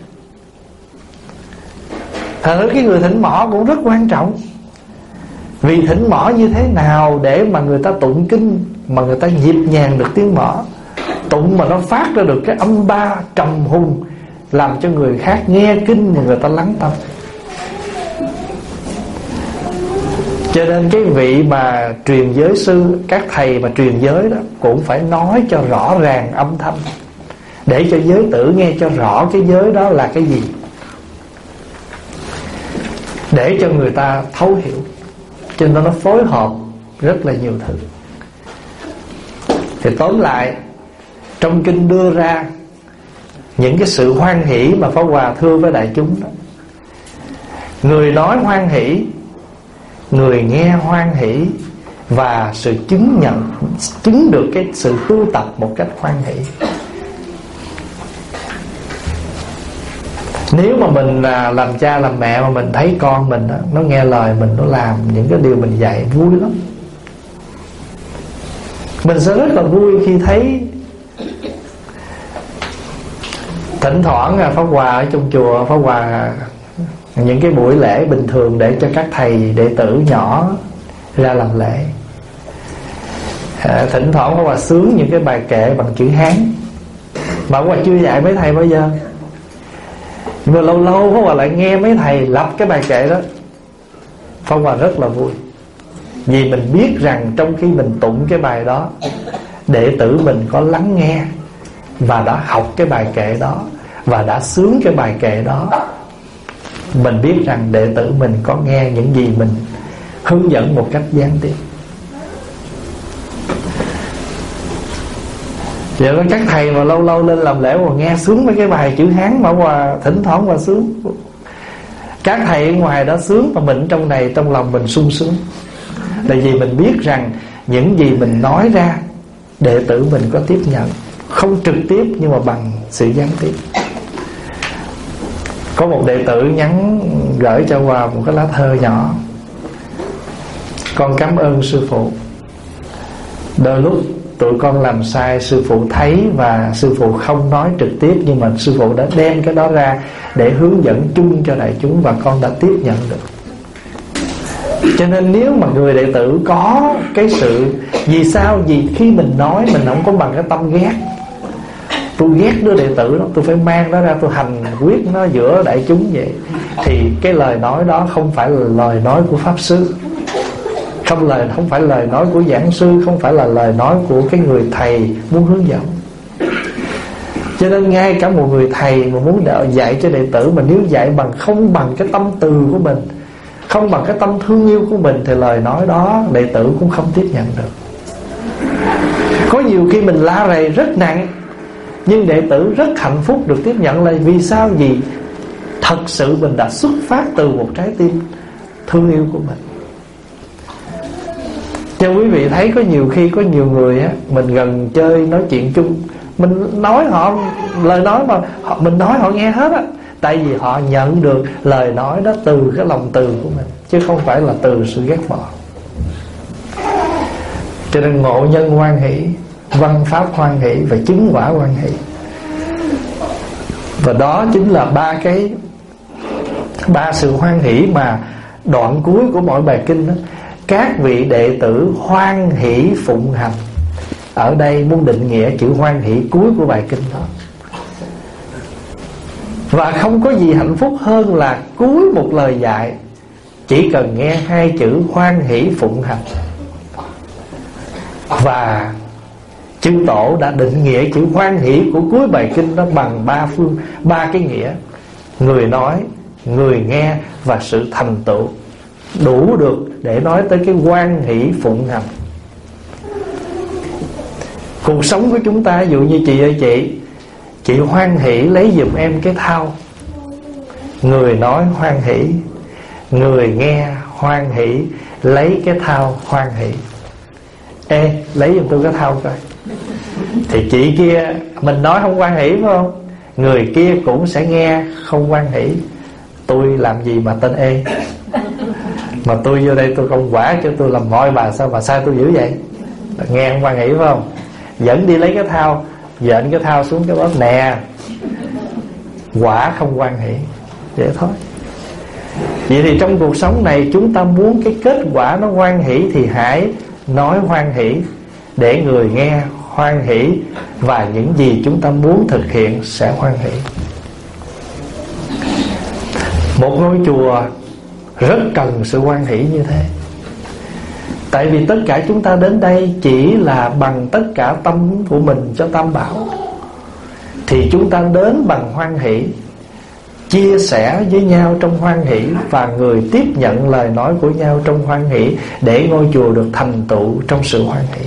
Thật ra cái người thỉnh mõ cũng rất quan trọng. Vì thỉnh mõ như thế nào để mà người ta tụng kinh mà người ta nhịp nhàng được tiếng mõ, tụng mà nó phát ra được cái âm ba trầm hùng, làm cho người khác nghe kinh mà người ta lắng tâm. Cho nên cái vị mà truyền giới sư, các thầy mà truyền giới đó cũng phải nói cho rõ ràng âm thanh, để cho giới tử nghe cho rõ cái giới đó là cái gì, để cho người ta thấu hiểu. Cho nên nó phối hợp rất là nhiều thứ. Thì tóm lại, trong kinh đưa ra những cái sự hoan hỷ mà Pháp Hòa thưa với đại chúng đó. Người nói hoan hỷ, người nghe hoan hỷ, và sự chứng được cái sự tu tập một cách hoan hỷ. Nếu mà mình làm cha làm mẹ mà mình thấy con mình đó, nó nghe lời mình, nó làm những cái điều mình dạy, vui lắm. Mình sẽ rất là vui khi thấy. Thỉnh thoảng Pháp Hòa ở trong chùa, Pháp Hòa những cái buổi lễ bình thường để cho các thầy đệ tử nhỏ ra làm lễ. Thỉnh thoảng Pháp Hòa sướng những cái bài kệ bằng chữ Hán mà Pháp Hòa chưa dạy mấy thầy bao giờ. Nhưng mà lâu lâu Pháp Hòa lại nghe mấy thầy lập cái bài kệ đó, Pháp Hòa rất là vui. Vì mình biết rằng trong khi mình tụng cái bài đó, đệ tử mình có lắng nghe và đã học cái bài kệ đó và đã sướng cái bài kệ đó. Mình biết rằng đệ tử mình có nghe những gì mình hướng dẫn một cách gián tiếp. Vậy đó, các thầy mà lâu lâu lên làm lễ mà nghe sướng mấy cái bài chữ Hán mà Hòa thỉnh thoảng Hòa sướng. Các thầy ở ngoài đó sướng, mà mình trong này trong lòng mình sung sướng. Tại vì mình biết rằng những gì mình nói ra, đệ tử mình có tiếp nhận, không trực tiếp nhưng mà bằng sự gián tiếp. Có một đệ tử nhắn gửi cho Hòa một cái lá thơ nhỏ: con cảm ơn sư phụ. Đôi lúc tụi con làm sai, sư phụ thấy và sư phụ không nói trực tiếp, nhưng mà sư phụ đã đem cái đó ra để hướng dẫn chung cho đại chúng, và con đã tiếp nhận được. Cho nên nếu mà người đệ tử có cái sự vì sao, vì khi mình nói mình không có bằng cái tâm ghét. Tôi ghét đứa đệ tử đó, tôi phải mang nó ra, tôi hành quyết nó giữa đại chúng vậy. Thì cái lời nói đó không phải là lời nói của Pháp Sư, không phải lời nói của giảng sư, không phải là lời nói của cái người thầy muốn hướng dẫn. Cho nên ngay cả một người thầy mà muốn dạy cho đệ tử, mà nếu dạy không bằng cái tâm từ của mình, không bằng cái tâm thương yêu của mình, thì lời nói đó đệ tử cũng không tiếp nhận được. Có nhiều khi mình la rầy rất nặng, nhưng đệ tử rất hạnh phúc được tiếp nhận. Là vì sao? Vì thật sự mình đã xuất phát từ một trái tim thương yêu của mình. Cho quý vị thấy có nhiều khi có nhiều người á, mình gần chơi nói chuyện chung, mình nói họ lời nói mà mình nói họ nghe hết á. Tại vì họ nhận được lời nói đó từ cái lòng từ của mình, chứ không phải là từ sự ghét bỏ. Cho nên ngộ nhân hoan hỷ, văn pháp hoan hỷ và chứng quả hoan hỷ. Và đó chính là ba sự hoan hỷ mà đoạn cuối của mỗi bài kinh đó. Các vị đệ tử hoan hỷ phụng hành. Ở đây muốn định nghĩa chữ hoan hỷ cuối của bài kinh đó. Và không có gì hạnh phúc hơn là cuối một lời dạy chỉ cần nghe hai chữ hoan hỷ phụng hành. Và chư tổ đã định nghĩa chữ hoan hỷ của cuối bài kinh đó bằng ba cái nghĩa: người nói, người nghe và sự thành tựu. Đủ được để nói tới cái hoan hỷ phụng hành. Cuộc sống của chúng ta, ví dụ như chị ơi chị hoan hỷ lấy giùm em cái thau. Người nói hoan hỷ, người nghe hoan hỷ lấy cái thau hoan hỷ. Ê, lấy giùm tôi cái thau coi. Thì chị kia mình nói không hoan hỷ phải không? người kia cũng sẽ nghe không hoan hỷ. Tôi làm gì mà tên Ê, mà tôi vô đây tôi công quả cho tôi làm mọi bà, sao bà sai tôi dữ vậy? Nghe không hoan hỷ phải không? Dẫn đi lấy cái thao, dện cái thao xuống cái bóp nè, quả không hoan hỷ. Vậy thôi. Vậy thì trong cuộc sống này chúng ta muốn cái kết quả nó hoan hỷ thì hãy nói hoan hỷ để người nghe hoan hỷ, và những gì chúng ta muốn thực hiện sẽ hoan hỷ. Một ngôi chùa rất cần sự hoan hỷ như thế. Tại vì tất cả chúng ta đến đây chỉ là bằng tất cả tâm của mình cho Tam Bảo, thì chúng ta đến bằng hoan hỷ, chia sẻ với nhau trong hoan hỷ, và người tiếp nhận lời nói của nhau trong hoan hỷ, để ngôi chùa được thành tựu trong sự hoan hỷ.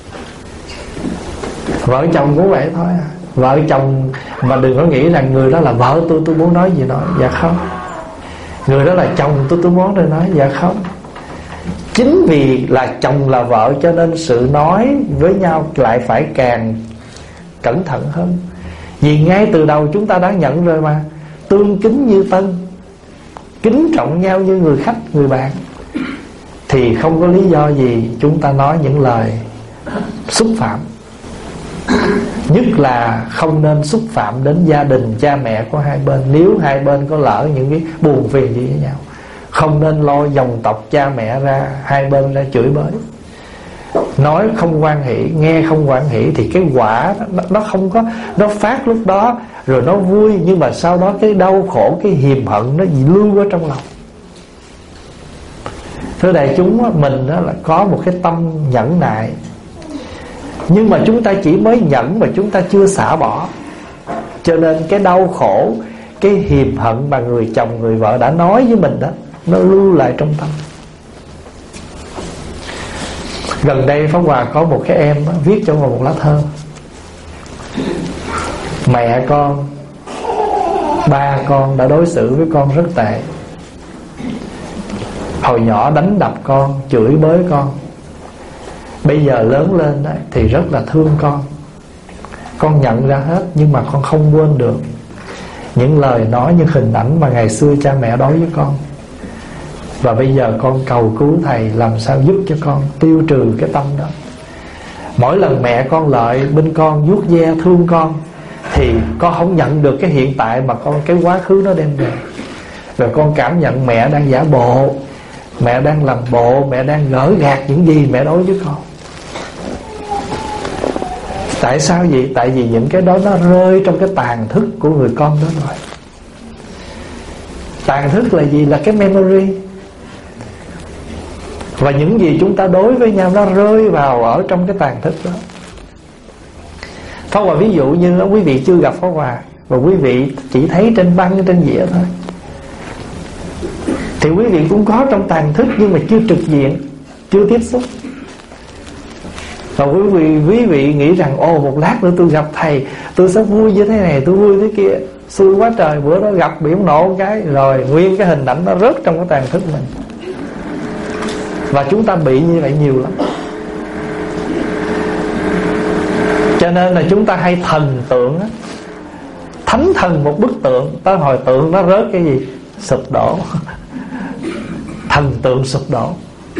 Vợ chồng cũng vậy thôi à. Vợ chồng mà đừng có nghĩ rằng người đó là vợ tôi muốn nói gì nói. Dạ không. Người đó là chồng tôi muốn nói. Dạ không. Chính vì là chồng là vợ cho nên sự nói với nhau lại phải càng cẩn thận hơn. Vì ngay từ đầu chúng ta đã nhận rồi mà, tương kính như tân, kính trọng nhau như người khách, người bạn, thì không có lý do gì chúng ta nói những lời xúc phạm. Nhất là không nên xúc phạm đến gia đình, cha mẹ của hai bên. Nếu hai bên có lỡ những cái buồn phiền gì với nhau, không nên lôi dòng tộc cha mẹ ra, hai bên ra chửi bới. Nói không hoan hỷ, nghe không hoan hỷ, thì cái quả nó không có, nó phát lúc đó rồi nó vui, nhưng mà sau đó cái đau khổ, cái hiềm hận nó lưu ở trong lòng. Thưa đại chúng, mình đó là có một cái tâm nhẫn nại, nhưng mà chúng ta chỉ mới nhẫn mà chúng ta chưa xả bỏ. Cho nên cái đau khổ, cái hiềm hận mà người chồng người vợ đã nói với mình đó, nó lưu lại trong tâm. Gần đây Pháp Hòa có một cái em đó, viết cho một lá thơ. Mẹ con, ba con đã đối xử với con rất tệ. Hồi nhỏ đánh đập con, chửi bới con. Bây giờ lớn lên đó, thì rất là thương con. Con nhận ra hết, nhưng mà con không quên được những lời nói, những hình ảnh mà ngày xưa cha mẹ đối với con. Và bây giờ con cầu cứu thầy làm sao giúp cho con tiêu trừ cái tâm đó. Mỗi lần mẹ con lợi bên con, vuốt ve thương con, thì con không nhận được cái hiện tại mà cái quá khứ nó đem về. Rồi con cảm nhận mẹ đang giả bộ, mẹ đang làm bộ, mẹ đang gỡ gạt những gì mẹ đối với con. Tại sao vậy? Tại vì những cái đó nó rơi trong cái tàn thức của người con đó rồi. Tàn thức là gì? Là cái memory. Và những gì chúng ta đối với nhau nó rơi vào ở trong cái tàn thức đó. Pháp Hòa ví dụ như quý vị chưa gặp Pháp Hòa, và quý vị chỉ thấy trên băng, trên dĩa thôi, thì quý vị cũng có trong tàn thức, nhưng mà chưa trực diện, chưa tiếp xúc. Và quý vị nghĩ rằng ồ, một lát nữa tôi gặp thầy, tôi sẽ vui như thế này, tôi vui thế kia. Xui quá trời, bữa đó gặp bị ông nổ một cái, rồi nguyên cái hình ảnh nó rớt trong cái tàn thức mình. Và chúng ta bị như vậy nhiều lắm. Cho nên là chúng ta hay thần tượng á, thánh thần một bức tượng, tới hồi tượng nó rớt cái gì? Sụp đổ. Thần tượng sụp đổ.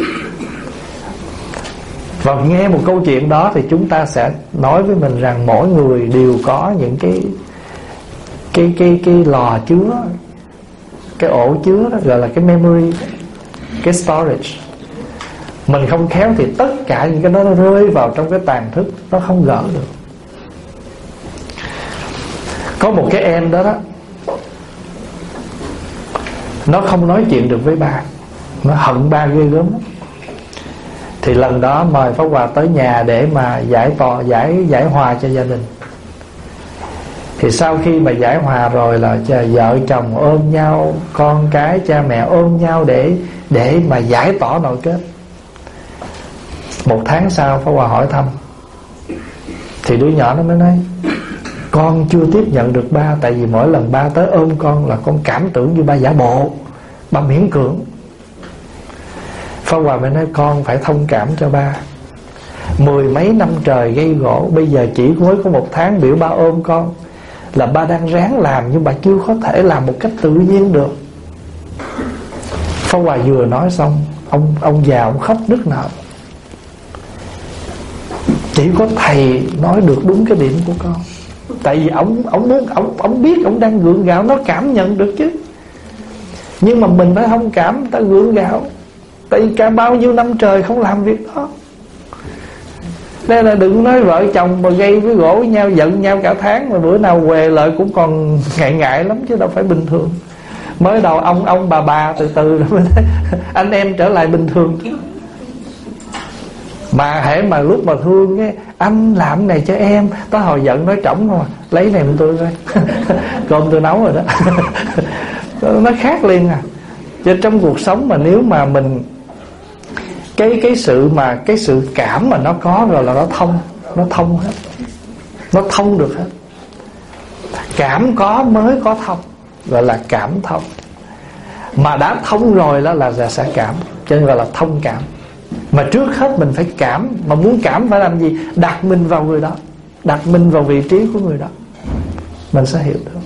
Và nghe một câu chuyện đó thì chúng ta sẽ nói với mình rằng mỗi người đều có những cái lò chứa, cái ổ chứa đó, gọi là cái memory, cái storage. Mình không khéo thì tất cả những cái đó nó rơi vào trong cái tàn thức, nó không gỡ được. Có một cái em đó, nó không nói chuyện được với ba, nó hận ba ghê gớm. Thì lần đó mời Pháp Hòa tới nhà để mà giải hòa cho gia đình. Thì sau khi mà giải hòa rồi là vợ chồng ôm nhau, con cái cha mẹ ôm nhau để mà giải tỏa nội kết. Một tháng sau Pháp Hòa hỏi thăm, thì đứa nhỏ nó mới nói con chưa tiếp nhận được ba, tại vì mỗi lần ba tới ôm con là con cảm tưởng như ba giả bộ, ba miễn cưỡng. Pháp Hòa mới nói con phải thông cảm cho ba. 10 mấy năm trời gây gỗ, bây giờ chỉ mới có 1 tháng biểu ba ôm con là ba đang ráng làm, nhưng mà chưa có thể làm một cách tự nhiên được. Pháp Hòa vừa nói xong, ông già ông khóc nức nở. Chỉ có thầy nói được đúng cái điểm của con. Tại vì ông biết ông đang gượng gạo, nó cảm nhận được chứ. Nhưng mà mình phải thông cảm, ta gượng gạo. Tại vì cả bao nhiêu năm trời không làm việc đó. Đây là đừng nói vợ chồng mà gây với gỗ với nhau, giận nhau cả tháng, mà bữa nào què lại cũng còn ngại lắm, chứ đâu phải bình thường. Mới đầu ông bà từ từ rồi mới thấy anh em trở lại bình thường. Mà hễ mà lúc mà thương cái anh làm này cho em, tới hồi giận nói trỏng không à, lấy này mình tôi coi cơm tôi nấu rồi đó. Nó khác liền à. Chứ trong cuộc sống mà nếu mà mình cái sự cảm mà nó có rồi là nó thông hết, nó thông được hết. Cảm có mới có thông, gọi là cảm thông. Mà đã thông rồi đó là sẽ cảm, cho nên gọi là thông cảm. Mà trước hết mình phải cảm. Mà muốn cảm phải làm gì? Đặt mình vào người đó, đặt mình vào vị trí của người đó, mình sẽ hiểu được.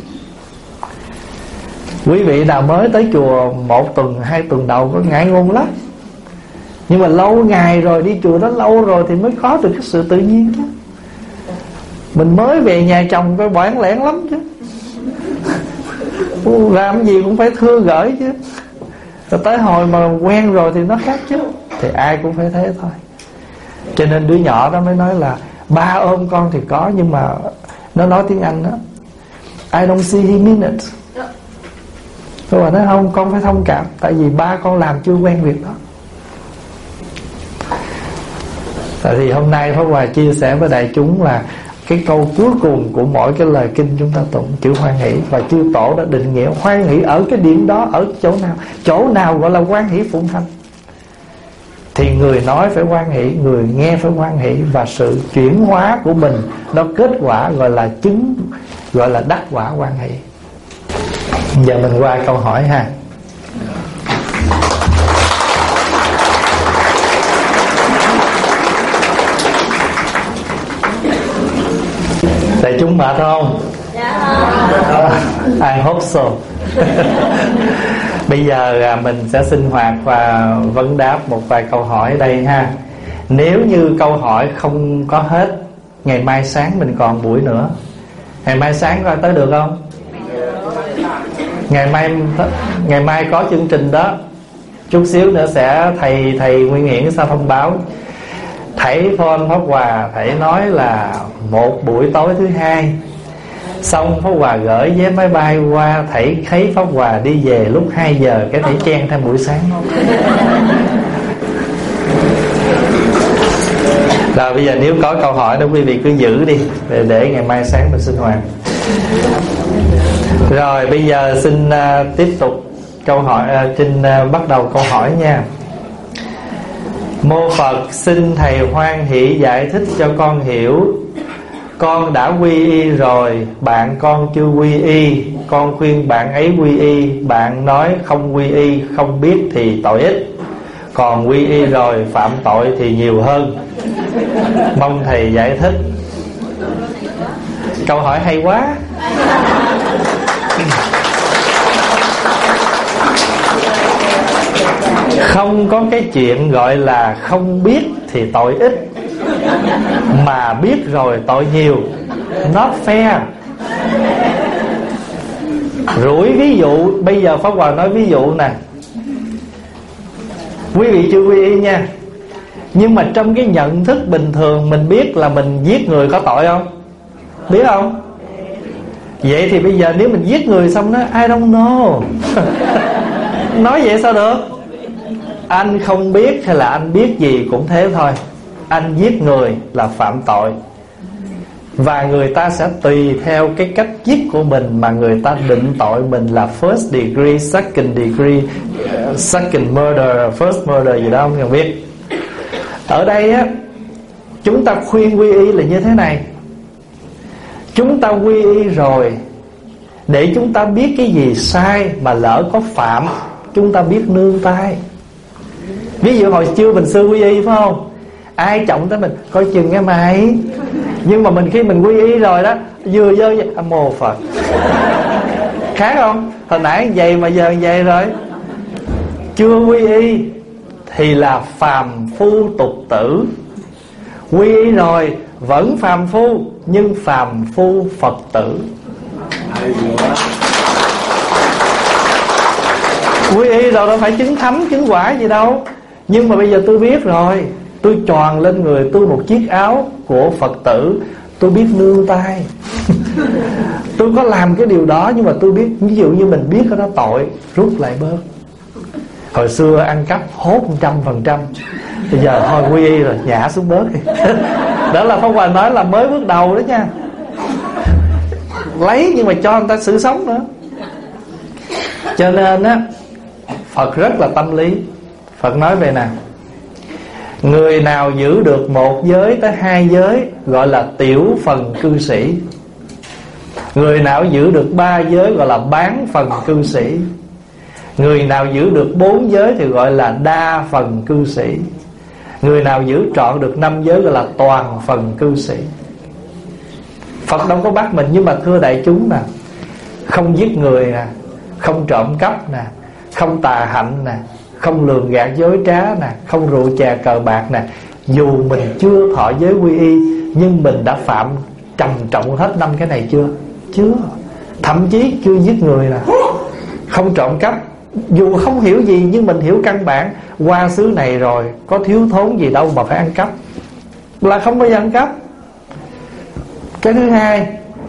Quý vị nào mới tới chùa 1 tuần 2 tuần đầu có ngại ngùng lắm, nhưng mà lâu ngày rồi, đi chùa đó lâu rồi thì mới có được cái sự tự nhiên chứ. Mình mới về nhà chồng coi bản lẻn lắm chứ, làm gì cũng phải thưa gửi chứ. Rồi tới hồi mà quen rồi thì nó khác chứ. Thì ai cũng phải thế thôi. Cho nên đứa nhỏ đó mới nói là ba ôm con thì có, nhưng mà nó nói tiếng Anh đó, I don't see him in it. Tôi bảo nói không, con phải thông cảm, tại vì ba con làm chưa quen việc đó. Tại vì hôm nay Pháp Hòa chia sẻ với đại chúng là cái câu cuối cùng của mỗi cái lời kinh chúng ta tụng chữ hoan hỷ, và chư tổ đã định nghĩa hoan hỷ ở cái điểm đó, ở chỗ nào. Chỗ nào gọi là hoan hỷ phụng hành thì người nói phải hoan hỷ, người nghe phải hoan hỷ, và sự chuyển hóa của mình nó kết quả gọi là chứng, gọi là đắc quả hoan hỷ. Giờ mình qua câu hỏi ha. Đại chúng mệt không? I hope so. Bây giờ mình sẽ sinh hoạt và vấn đáp một vài câu hỏi đây ha. Nếu như câu hỏi không có hết, ngày mai sáng mình còn buổi nữa. Ngày mai sáng coi tới được không? Ngày mai có chương trình đó. Chút xíu nữa sẽ thầy Nguyên Hiển sao thông báo. Thầy phone Pháp Hòa, thầy nói là một buổi tối thứ hai, xong Pháp Hòa gửi vé máy bay qua, thầy thấy Pháp Hòa đi về lúc 2 giờ, cái thầy chen thêm buổi sáng. Rồi bây giờ nếu có câu hỏi đó quý vị cứ giữ đi, để ngày mai sáng mình sinh hoạt. Rồi bây giờ xin tiếp tục câu hỏi, xin bắt đầu câu hỏi nha. Mô Phật, xin thầy hoan hỷ giải thích cho con hiểu. Con đã quy y rồi, bạn con chưa quy y. Con khuyên bạn ấy quy y, bạn nói không quy y, không biết thì tội ít. Còn quy y rồi phạm tội thì nhiều hơn. Mong thầy giải thích. Câu hỏi hay quá. Không có cái chuyện gọi là không biết thì tội ít, mà biết rồi tội nhiều. Not fair. Rủi ví dụ. Bây giờ Pháp Hòa nói ví dụ nè. Quý vị chưa quy y nha, nhưng mà trong cái nhận thức bình thường mình biết là mình giết người có tội không? Biết không? Vậy thì bây giờ nếu mình giết người xong nói I don't know. Nói vậy sao được? Anh không biết hay là anh biết gì cũng thế thôi. Anh giết người là phạm tội, và người ta sẽ tùy theo cái cách giết của mình mà người ta định tội mình là first degree, second degree, second murder, first murder gì đó không cần biết. Ở đây á, chúng ta khuyên quy y là như thế này. Chúng ta quy y rồi để chúng ta biết cái gì sai, mà lỡ có phạm chúng ta biết nương tay. Ví dụ hồi xưa mình sư quy y phải không, ai trọng tới mình coi chừng nghe mày. Nhưng mà khi mình quy y rồi đó, vừa giơ vậy A Mô Phật. Khác không? Hồi nãy vậy mà giờ vậy rồi. Chưa quy y thì là phàm phu tục tử, quy y rồi vẫn phàm phu nhưng phàm phu Phật tử. Quy y rồi đâu phải chứng thánh chứng quả gì đâu. Nhưng mà bây giờ tôi biết rồi, tôi choàng lên người tôi một chiếc áo của Phật tử, tôi biết nương tay. Tôi có làm cái điều đó, nhưng mà tôi biết, ví dụ như mình biết cái đó tội, rút lại bớt. Hồi xưa ăn cắp hốt 100%, bây giờ thôi quy y rồi nhả xuống bớt đi. Đó là Pháp Hòa nói là mới bước đầu đó nha. Lấy nhưng mà cho người ta sự sống nữa. Cho nên á, Phật rất là tâm lý. Phật nói về nào: người nào giữ được một giới tới hai giới gọi là tiểu phần cư sĩ. Người nào giữ được ba giới gọi là bán phần cư sĩ. Người nào giữ được bốn giới thì gọi là đa phần cư sĩ. Người nào giữ trọn được năm giới gọi là toàn phần cư sĩ. Phật đâu có bắt mình, nhưng mà thưa đại chúng nè, không giết người nè, không trộm cắp nè, không tà hạnh nè, không lường gạt dối trá nè, không rượu chè cờ bạc nè. Dù mình chưa thọ giới quy y, nhưng mình đã phạm trầm trọng hết năm cái này chưa? Chưa. Thậm chí chưa giết người nè, không trộm cắp. Dù không hiểu gì nhưng mình hiểu căn bản, qua xứ này rồi có thiếu thốn gì đâu mà phải ăn cắp, là không bao giờ ăn cắp. Cái thứ hai,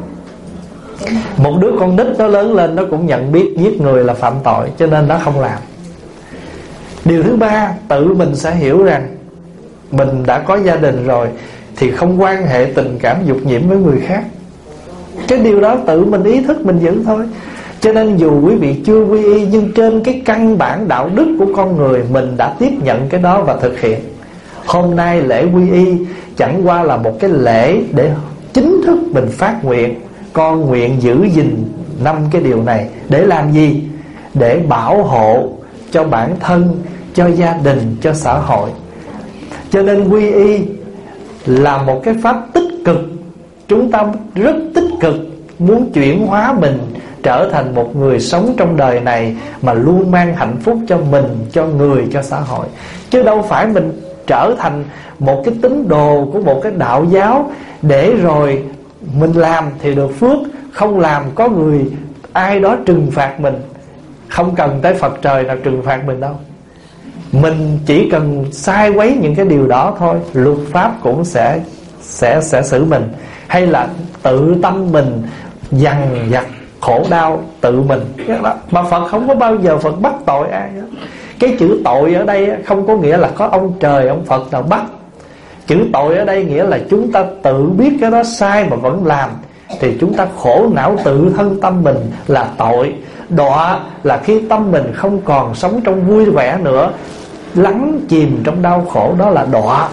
một đứa con nít nó lớn lên nó cũng nhận biết giết người là phạm tội, cho nên nó không làm. Điều thứ ba, tự mình sẽ hiểu rằng mình đã có gia đình rồi thì không quan hệ tình cảm dục nhiễm với người khác. Cái điều đó tự mình ý thức mình giữ thôi. Cho nên dù quý vị chưa quy y, nhưng trên cái căn bản đạo đức của con người mình đã tiếp nhận cái đó và thực hiện. Hôm nay lễ quy y chẳng qua là một cái lễ để chính thức mình phát nguyện: con nguyện giữ gìn 5 cái điều này. Để làm gì? Để bảo hộ cho bản thân, cho gia đình, cho xã hội. Cho nên quy y là một cái pháp tích cực. Chúng ta rất tích cực muốn chuyển hóa mình trở thành một người sống trong đời này mà luôn mang hạnh phúc cho mình, cho người, cho xã hội. Chứ đâu phải mình trở thành một cái tín đồ của một cái đạo giáo để rồi mình làm thì được phước, không làm có người ai đó trừng phạt mình. Không cần tới Phật trời nào trừng phạt mình đâu. Mình chỉ cần sai quấy những cái điều đó thôi, luật pháp cũng sẽ xử mình. Hay là tự tâm mình dằn vặt khổ đau tự mình. Mà Phật không có bao giờ Phật bắt tội ai hết. Cái chữ tội ở đây không có nghĩa là có ông trời, ông Phật nào bắt. Chữ tội ở đây nghĩa là chúng ta tự biết cái đó sai mà vẫn làm, thì chúng ta khổ não tự thân tâm mình là tội. Đọa là khi tâm mình không còn sống trong vui vẻ nữa, lắng chìm trong đau khổ, đó là đọa.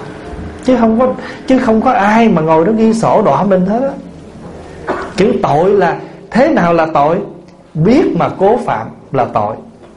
Chứ không có ai mà ngồi đó ghi sổ đọa mình hết á. Chữ tội là thế nào là tội? Biết mà cố phạm là tội,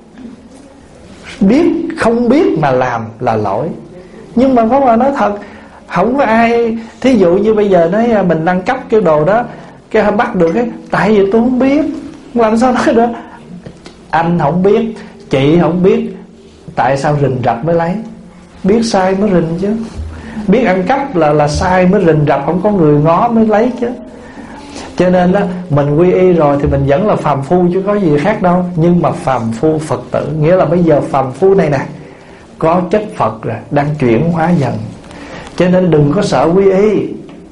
biết không biết mà làm là lỗi. Nhưng mà Pháp Hòa nói thật, không có ai. Thí dụ như bây giờ nói mình ăn cắp cái đồ đó, cái bắt được cái tại vì tôi không biết. Làm sao nói đó? Anh không biết, chị không biết, tại sao rình rập mới lấy? Biết sai mới rình chứ. Biết ăn cắp là sai mới rình rập, không có người ngó mới lấy chứ. Cho nên đó, mình quy y rồi thì mình vẫn là phàm phu chứ có gì khác đâu. Nhưng mà phàm phu Phật tử, nghĩa là bây giờ phàm phu này nè có chất Phật rồi, đang chuyển hóa dần. Cho nên đừng có sợ quy y.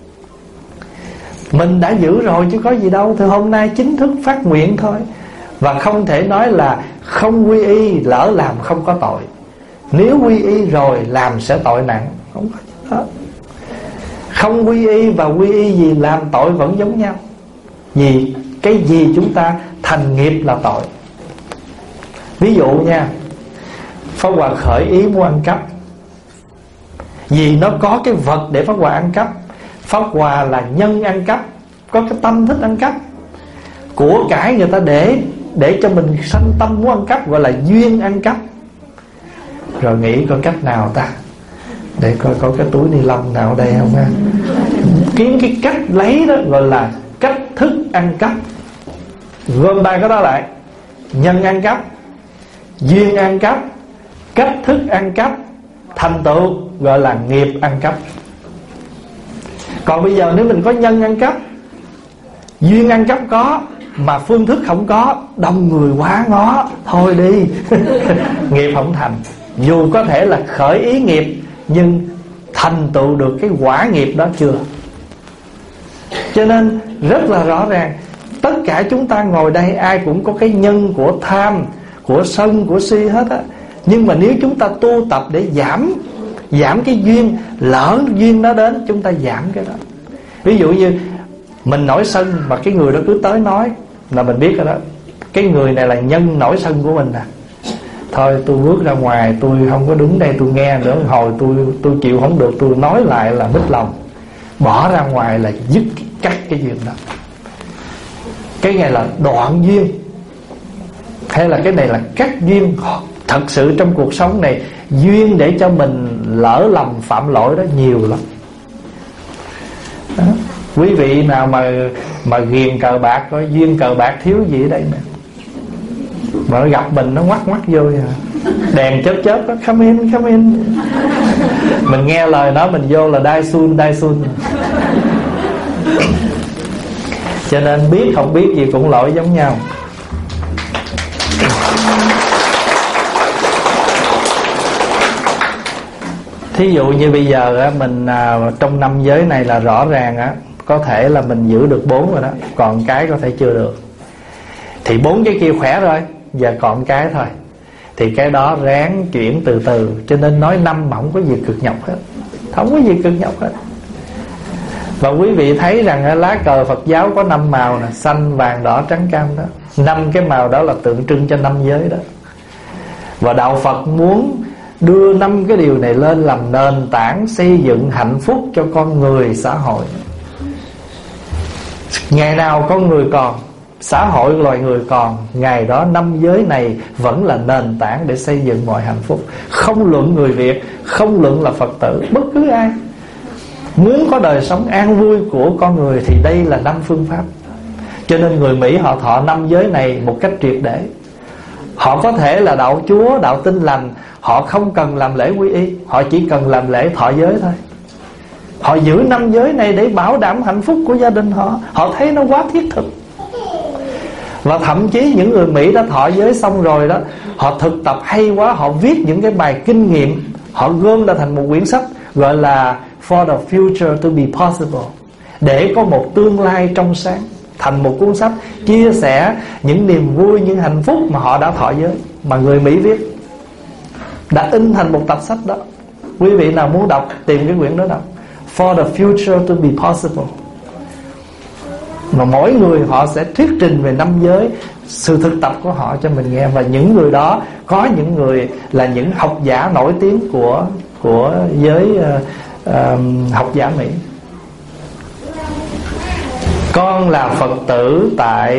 Mình đã giữ rồi chứ có gì đâu. Thì hôm nay chính thức phát nguyện thôi. Và không thể nói là không quy y lỡ làm không có tội. Nếu quy y rồi làm sẽ tội nặng. Không có gì hết. Không quy y và quy y gì làm tội vẫn giống nhau. Vì cái gì chúng ta thành nghiệp là tội. Ví dụ nha, Pháp Hòa khởi ý muốn ăn cắp, vì nó có cái vật để Pháp Hòa ăn cắp. Pháp Hòa là nhân ăn cắp, có cái tâm thích ăn cắp. Của cải người ta để cho mình sanh tâm muốn ăn cắp, gọi là duyên ăn cắp. Rồi nghĩ coi cách nào ta, để coi có cái túi ni lông nào ở đây không ha. Kiếm cái cách lấy đó gọi là cách ăn cắp. Gom ba cái đó lại: nhân ăn cắp, duyên ăn cắp, cách thức ăn cắp, thành tựu gọi là nghiệp ăn cắp. Còn bây giờ nếu mình có nhân ăn cắp, duyên ăn cắp có, mà phương thức không có, đông người quá ngó, thôi đi. Nghiệp không thành. Dù có thể là khởi ý nghiệp, nhưng thành tựu được cái quả nghiệp đó chưa. Cho nên rất là rõ ràng, tất cả chúng ta ngồi đây ai cũng có cái nhân của tham, của sân, của si hết á. Nhưng mà nếu chúng ta tu tập để giảm cái duyên, lỡ duyên nó đến, chúng ta giảm cái đó. Ví dụ như mình nổi sân mà cái người đó cứ tới nói, là mình biết rồi đó, cái người này là nhân nổi sân của mình. Thôi tôi bước ra ngoài, tôi không có đứng đây tôi nghe nữa, hồi tôi chịu không được, tôi nói lại là mít lòng. Bỏ ra ngoài là dứt cắt cái duyên đó. Cái này là đoạn duyên, hay là cái này là cắt duyên. Thật sự trong cuộc sống này, duyên để cho mình lỡ lầm phạm lỗi đó nhiều lắm đó. Quý vị nào mà ghiền cờ bạc, có duyên cờ bạc thiếu gì ở đây nè, mà nó gặp mình nó ngoắt vô à. Đèn chớp nó come in. Mình nghe lời nó, mình vô là đai sun. Cho nên biết không biết gì cũng lỗi giống nhau. Thí dụ như bây giờ á, mình trong năm giới này là rõ ràng á, có thể là mình giữ được 4 rồi đó, còn cái có thể chưa được. Thì 4 cái kia khỏe rồi, giờ còn cái thôi. Thì cái đó ráng chuyển từ từ. Cho nên nói 5 mà không có gì cực nhọc hết, không có gì cực nhọc hết. Và quý vị thấy rằng lá cờ Phật giáo có 5 màu nè: xanh, vàng, đỏ, trắng, cam đó. 5 cái màu đó là tượng trưng cho 5 giới đó. Và đạo Phật muốn đưa 5 cái điều này lên làm nền tảng xây dựng hạnh phúc cho con người, xã hội. Ngày nào con người còn, xã hội loài người còn, ngày đó 5 giới này vẫn là nền tảng để xây dựng mọi hạnh phúc. Không luận người Việt, không luận là Phật tử, bất cứ ai muốn có đời sống an vui của con người thì đây là 5 phương pháp. Cho nên người Mỹ họ thọ 5 giới này một cách triệt để. Họ có thể là đạo Chúa, đạo Tin Lành, họ không cần làm lễ quy y, họ chỉ cần làm lễ thọ giới thôi. Họ giữ 5 giới này để bảo đảm hạnh phúc của gia đình họ. Họ thấy nó quá thiết thực. Và thậm chí những người Mỹ đã thọ giới xong rồi đó, họ thực tập hay quá, họ viết những cái bài kinh nghiệm, họ gom ra thành một quyển sách gọi là For the Future to be Possible, để có một tương lai trong sáng, thành một cuốn sách chia sẻ những niềm vui, những hạnh phúc mà họ đã thọ giới, mà người Mỹ viết, đã in thành một tập sách đó. Quý vị nào muốn đọc, tìm cái quyển đó đọc, For the Future to be Possible. Mà mỗi người họ sẽ thuyết trình về 5 giới, sự thực tập của họ cho mình nghe. Và những người đó, có những người là những học giả nổi tiếng của giới học giả Mỹ. Con là Phật tử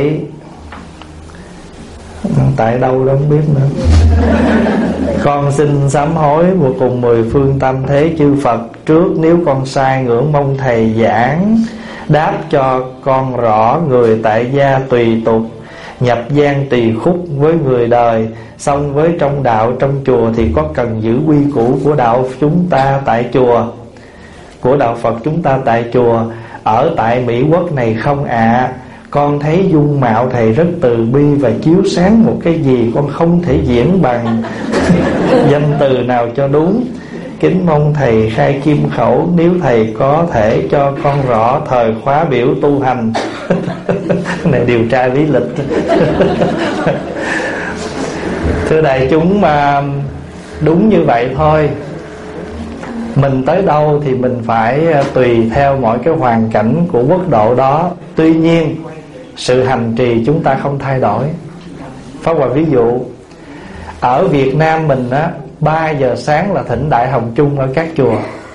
tại đâu đó không biết nữa. Con xin sám hối và cùng 10 phương tam thế chư Phật trước, nếu con sai ngưỡng mong thầy giảng đáp cho con rõ. Người tại gia tùy tục, nhập gian tùy khúc với người đời, xong với trong đạo trong chùa thì có cần giữ quy củ của đạo chúng ta tại chùa, của đạo Phật chúng ta tại chùa ở tại Mỹ Quốc này không ạ? Con thấy dung mạo thầy rất từ bi và chiếu sáng một cái gì con không thể diễn bằng danh từ nào cho đúng. Kính mong thầy khai kim khẩu, nếu thầy có thể cho con rõ thời khóa biểu tu hành. Này điều tra lý lịch. Thưa đại chúng, mà đúng như vậy thôi. Mình tới đâu thì mình phải tùy theo mọi cái hoàn cảnh của quốc độ đó. Tuy nhiên sự hành trì chúng ta không thay đổi. Pháp Hòa ví dụ, ở Việt Nam mình á, 3 giờ sáng là thỉnh Đại Hồng Chung ở các chùa,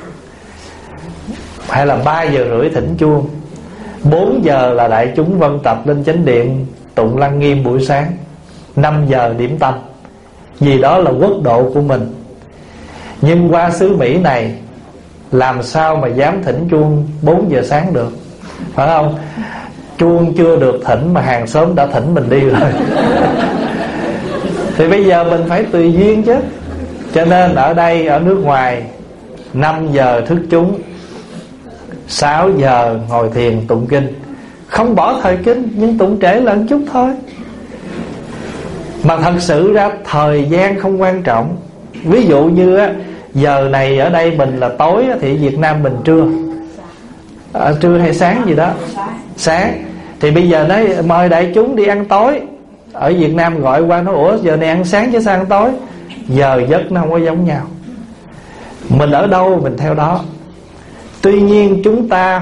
hay là 3 giờ rưỡi thỉnh chuông, 4 giờ là đại chúng vân tập lên chánh điện tụng lăng nghiêm buổi sáng, 5 giờ điểm tâm. Vì đó là quốc độ của mình. Nhưng qua xứ Mỹ này làm sao mà dám thỉnh chuông 4 giờ sáng được, phải không? Chuông chưa được thỉnh mà hàng xóm đã thỉnh mình đi rồi. Thì bây giờ mình phải tùy duyên chứ. Cho nên ở đây, ở nước ngoài, 5 giờ thức chúng, 6 giờ ngồi thiền tụng kinh. Không bỏ thời kinh, nhưng tụng trễ là một chút thôi. Mà thật sự ra thời gian không quan trọng. Ví dụ như á, giờ này ở đây mình là tối, thì Việt Nam mình trưa. Trưa hay sáng gì đó. Sáng. Thì bây giờ nói mời đại chúng đi ăn tối. Ở Việt Nam gọi qua nói ủa giờ này ăn sáng chứ sao ăn tối. Giờ giấc nó không có giống nhau. Mình ở đâu mình theo đó. Tuy nhiên chúng ta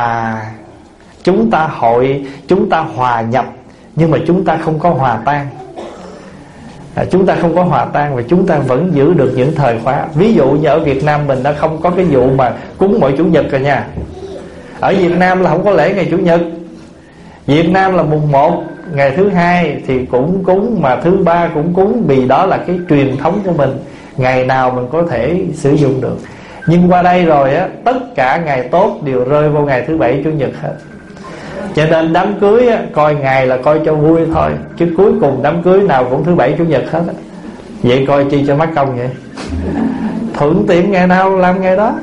hòa nhập, nhưng mà chúng ta không có hòa tan. Chúng ta không có hòa tan, và chúng ta vẫn giữ được những thời khóa. Ví dụ như ở Việt Nam mình đã không có cái vụ mà cúng mỗi Chủ nhật rồi nha. Ở Việt Nam là không có lễ ngày Chủ nhật. Việt Nam là mùng 1, ngày thứ 2 thì cũng cúng, mà thứ 3 cũng cúng, vì đó là cái truyền thống của mình. Ngày nào mình có thể sử dụng được. Nhưng qua đây rồi á, tất cả ngày tốt đều rơi vào ngày thứ 7 Chủ nhật hết. Cho nên đám cưới á, coi ngày là coi cho vui thôi, chứ cuối cùng đám cưới nào cũng thứ 7 Chủ nhật hết á. Vậy coi chi cho mắc công vậy. Thuận tiện ngày nào làm ngày đó.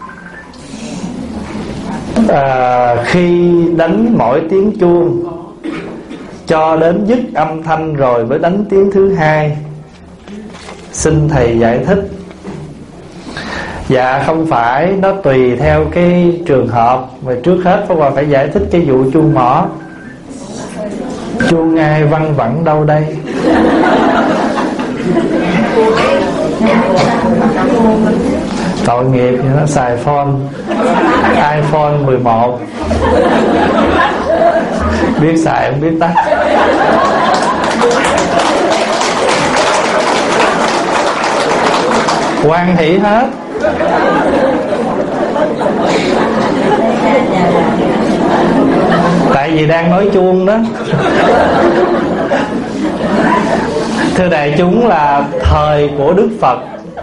Khi đánh mỗi tiếng chuông cho đến dứt âm thanh rồi mới đánh tiếng thứ 2, xin thầy giải thích. Dạ không phải, nó tùy theo cái trường hợp. Mà trước hết Pháp Hòa phải giải thích cái vụ chuông mỏ. Chuông ai văng vẳng đâu đây? Tội nghiệp thì nó xài phone iPhone 11. Biết xài không biết tắt. Hoan hỷ hết. Tại vì đang nói chuông đó. Thưa đại chúng, là thời của Đức Phật,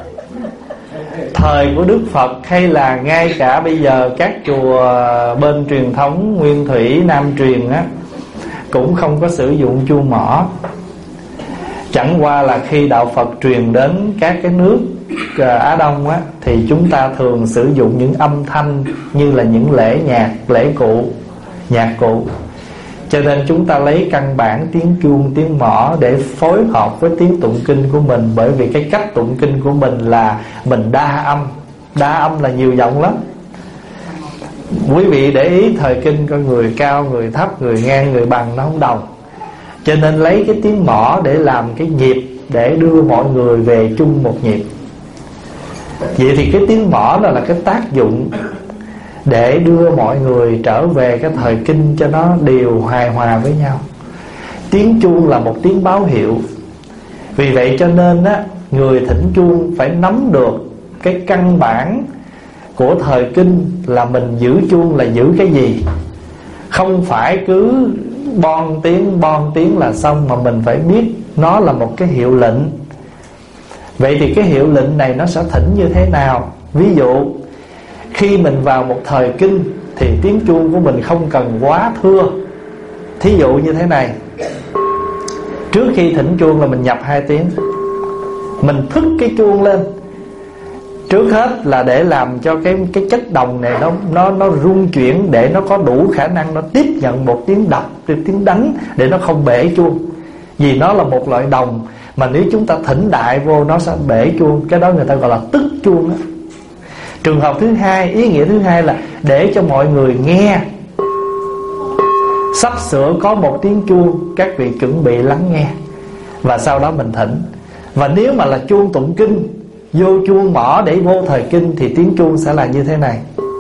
thời của Đức Phật, hay là ngay cả bây giờ các chùa bên truyền thống Nguyên Thủy Nam truyền á, cũng không có sử dụng chuông mỏ. Chẳng qua là khi đạo Phật truyền đến các cái nước Á Đông á, thì chúng ta thường sử dụng những âm thanh như là những lễ nhạc, lễ cụ, nhạc cụ. Cho nên chúng ta lấy căn bản tiếng chuông, tiếng mõ để phối hợp với tiếng tụng kinh của mình. Bởi vì cái cách tụng kinh của mình là mình đa âm. Đa âm là nhiều giọng lắm. Quý vị để ý thời kinh coi người cao, người thấp, người ngang, người bằng nó không đồng. Cho nên lấy cái tiếng mõ để làm cái nhịp, để đưa mọi người về chung một nhịp. Vậy thì cái tiếng mõ đó là cái tác dụng để đưa mọi người trở về cái thời kinh cho nó đều hài hòa với nhau. Tiếng chuông là một tiếng báo hiệu. Vì vậy cho nên á, người thỉnh chuông phải nắm được cái căn bản của thời kinh, là mình giữ chuông là giữ cái gì. Không phải cứ bon tiếng là xong, mà mình phải biết nó là một cái hiệu lệnh. Vậy thì cái hiệu lệnh này nó sẽ thỉnh như thế nào? Ví dụ khi mình vào một thời kinh thì tiếng chuông của mình không cần quá thưa. Thí dụ như thế này, trước khi thỉnh chuông là mình nhập 2 tiếng. Mình thức cái chuông lên. Trước hết là để làm cho cái chất đồng này nó rung chuyển, để nó có đủ khả năng nó tiếp nhận một tiếng đập, tiếng đánh, để nó không bể chuông. Vì nó là một loại đồng mà nếu chúng ta thỉnh đại vô nó sẽ bể chuông. Cái đó người ta gọi là tức chuông đó. Trường hợp thứ hai, ý nghĩa thứ hai là để cho mọi người nghe. Sắp sửa có một tiếng chuông, các vị chuẩn bị lắng nghe, và sau đó mình thỉnh. Và nếu mà là chuông tụng kinh, vô chuông mỏ để vô thời kinh, thì tiếng chuông sẽ là như thế này.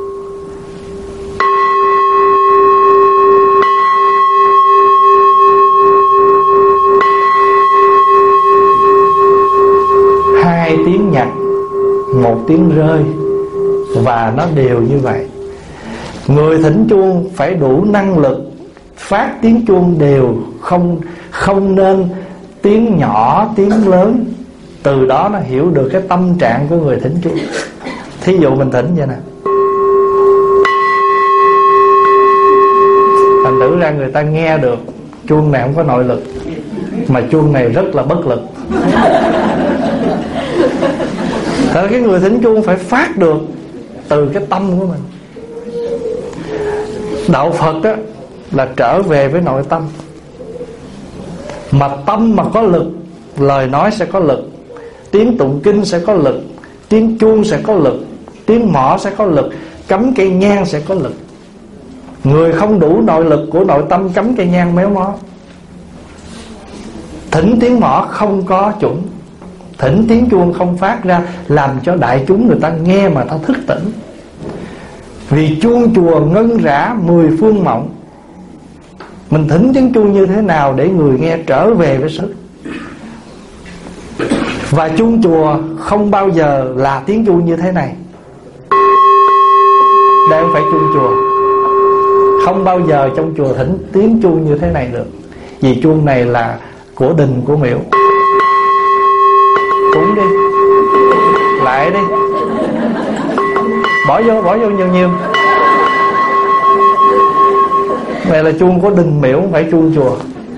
Hai tiếng nhặt, một tiếng rơi, và nó đều như vậy. Người thỉnh chuông phải đủ năng lực phát tiếng chuông đều, không nên tiếng nhỏ, tiếng lớn. Từ đó nó hiểu được cái tâm trạng của người thỉnh chuông. Thí dụ mình thỉnh vậy nè, thành thử ra người ta nghe được chuông này không có nội lực, mà chuông này rất là bất lực. Thật cái người thỉnh chuông phải phát được từ cái tâm của mình. Đạo Phật đó là trở về với nội tâm. Mà tâm mà có lực, lời nói sẽ có lực, tiếng tụng kinh sẽ có lực, tiếng chuông sẽ có lực, tiếng mõ sẽ có lực, cắm cây nhang sẽ có lực. Người không đủ nội lực của nội tâm cắm cây nhang méo mó. Thỉnh tiếng mõ không có chuẩn, thỉnh tiếng chuông không phát ra, làm cho đại chúng người ta nghe mà ta thức tỉnh. Vì chuông chùa ngân rã 10 phương mộng. Mình thỉnh tiếng chuông như thế nào để người nghe trở về với sự. Và chuông chùa không bao giờ là tiếng chuông như thế này. Đây không phải chuông chùa. Không bao giờ trong chùa thỉnh tiếng chuông như thế này được. Vì chuông này là của đình của miễu. Cúng đi, lại đi, bỏ vô nhiều nhiều. Này là chuông của đình miễu, không phải chuông chùa.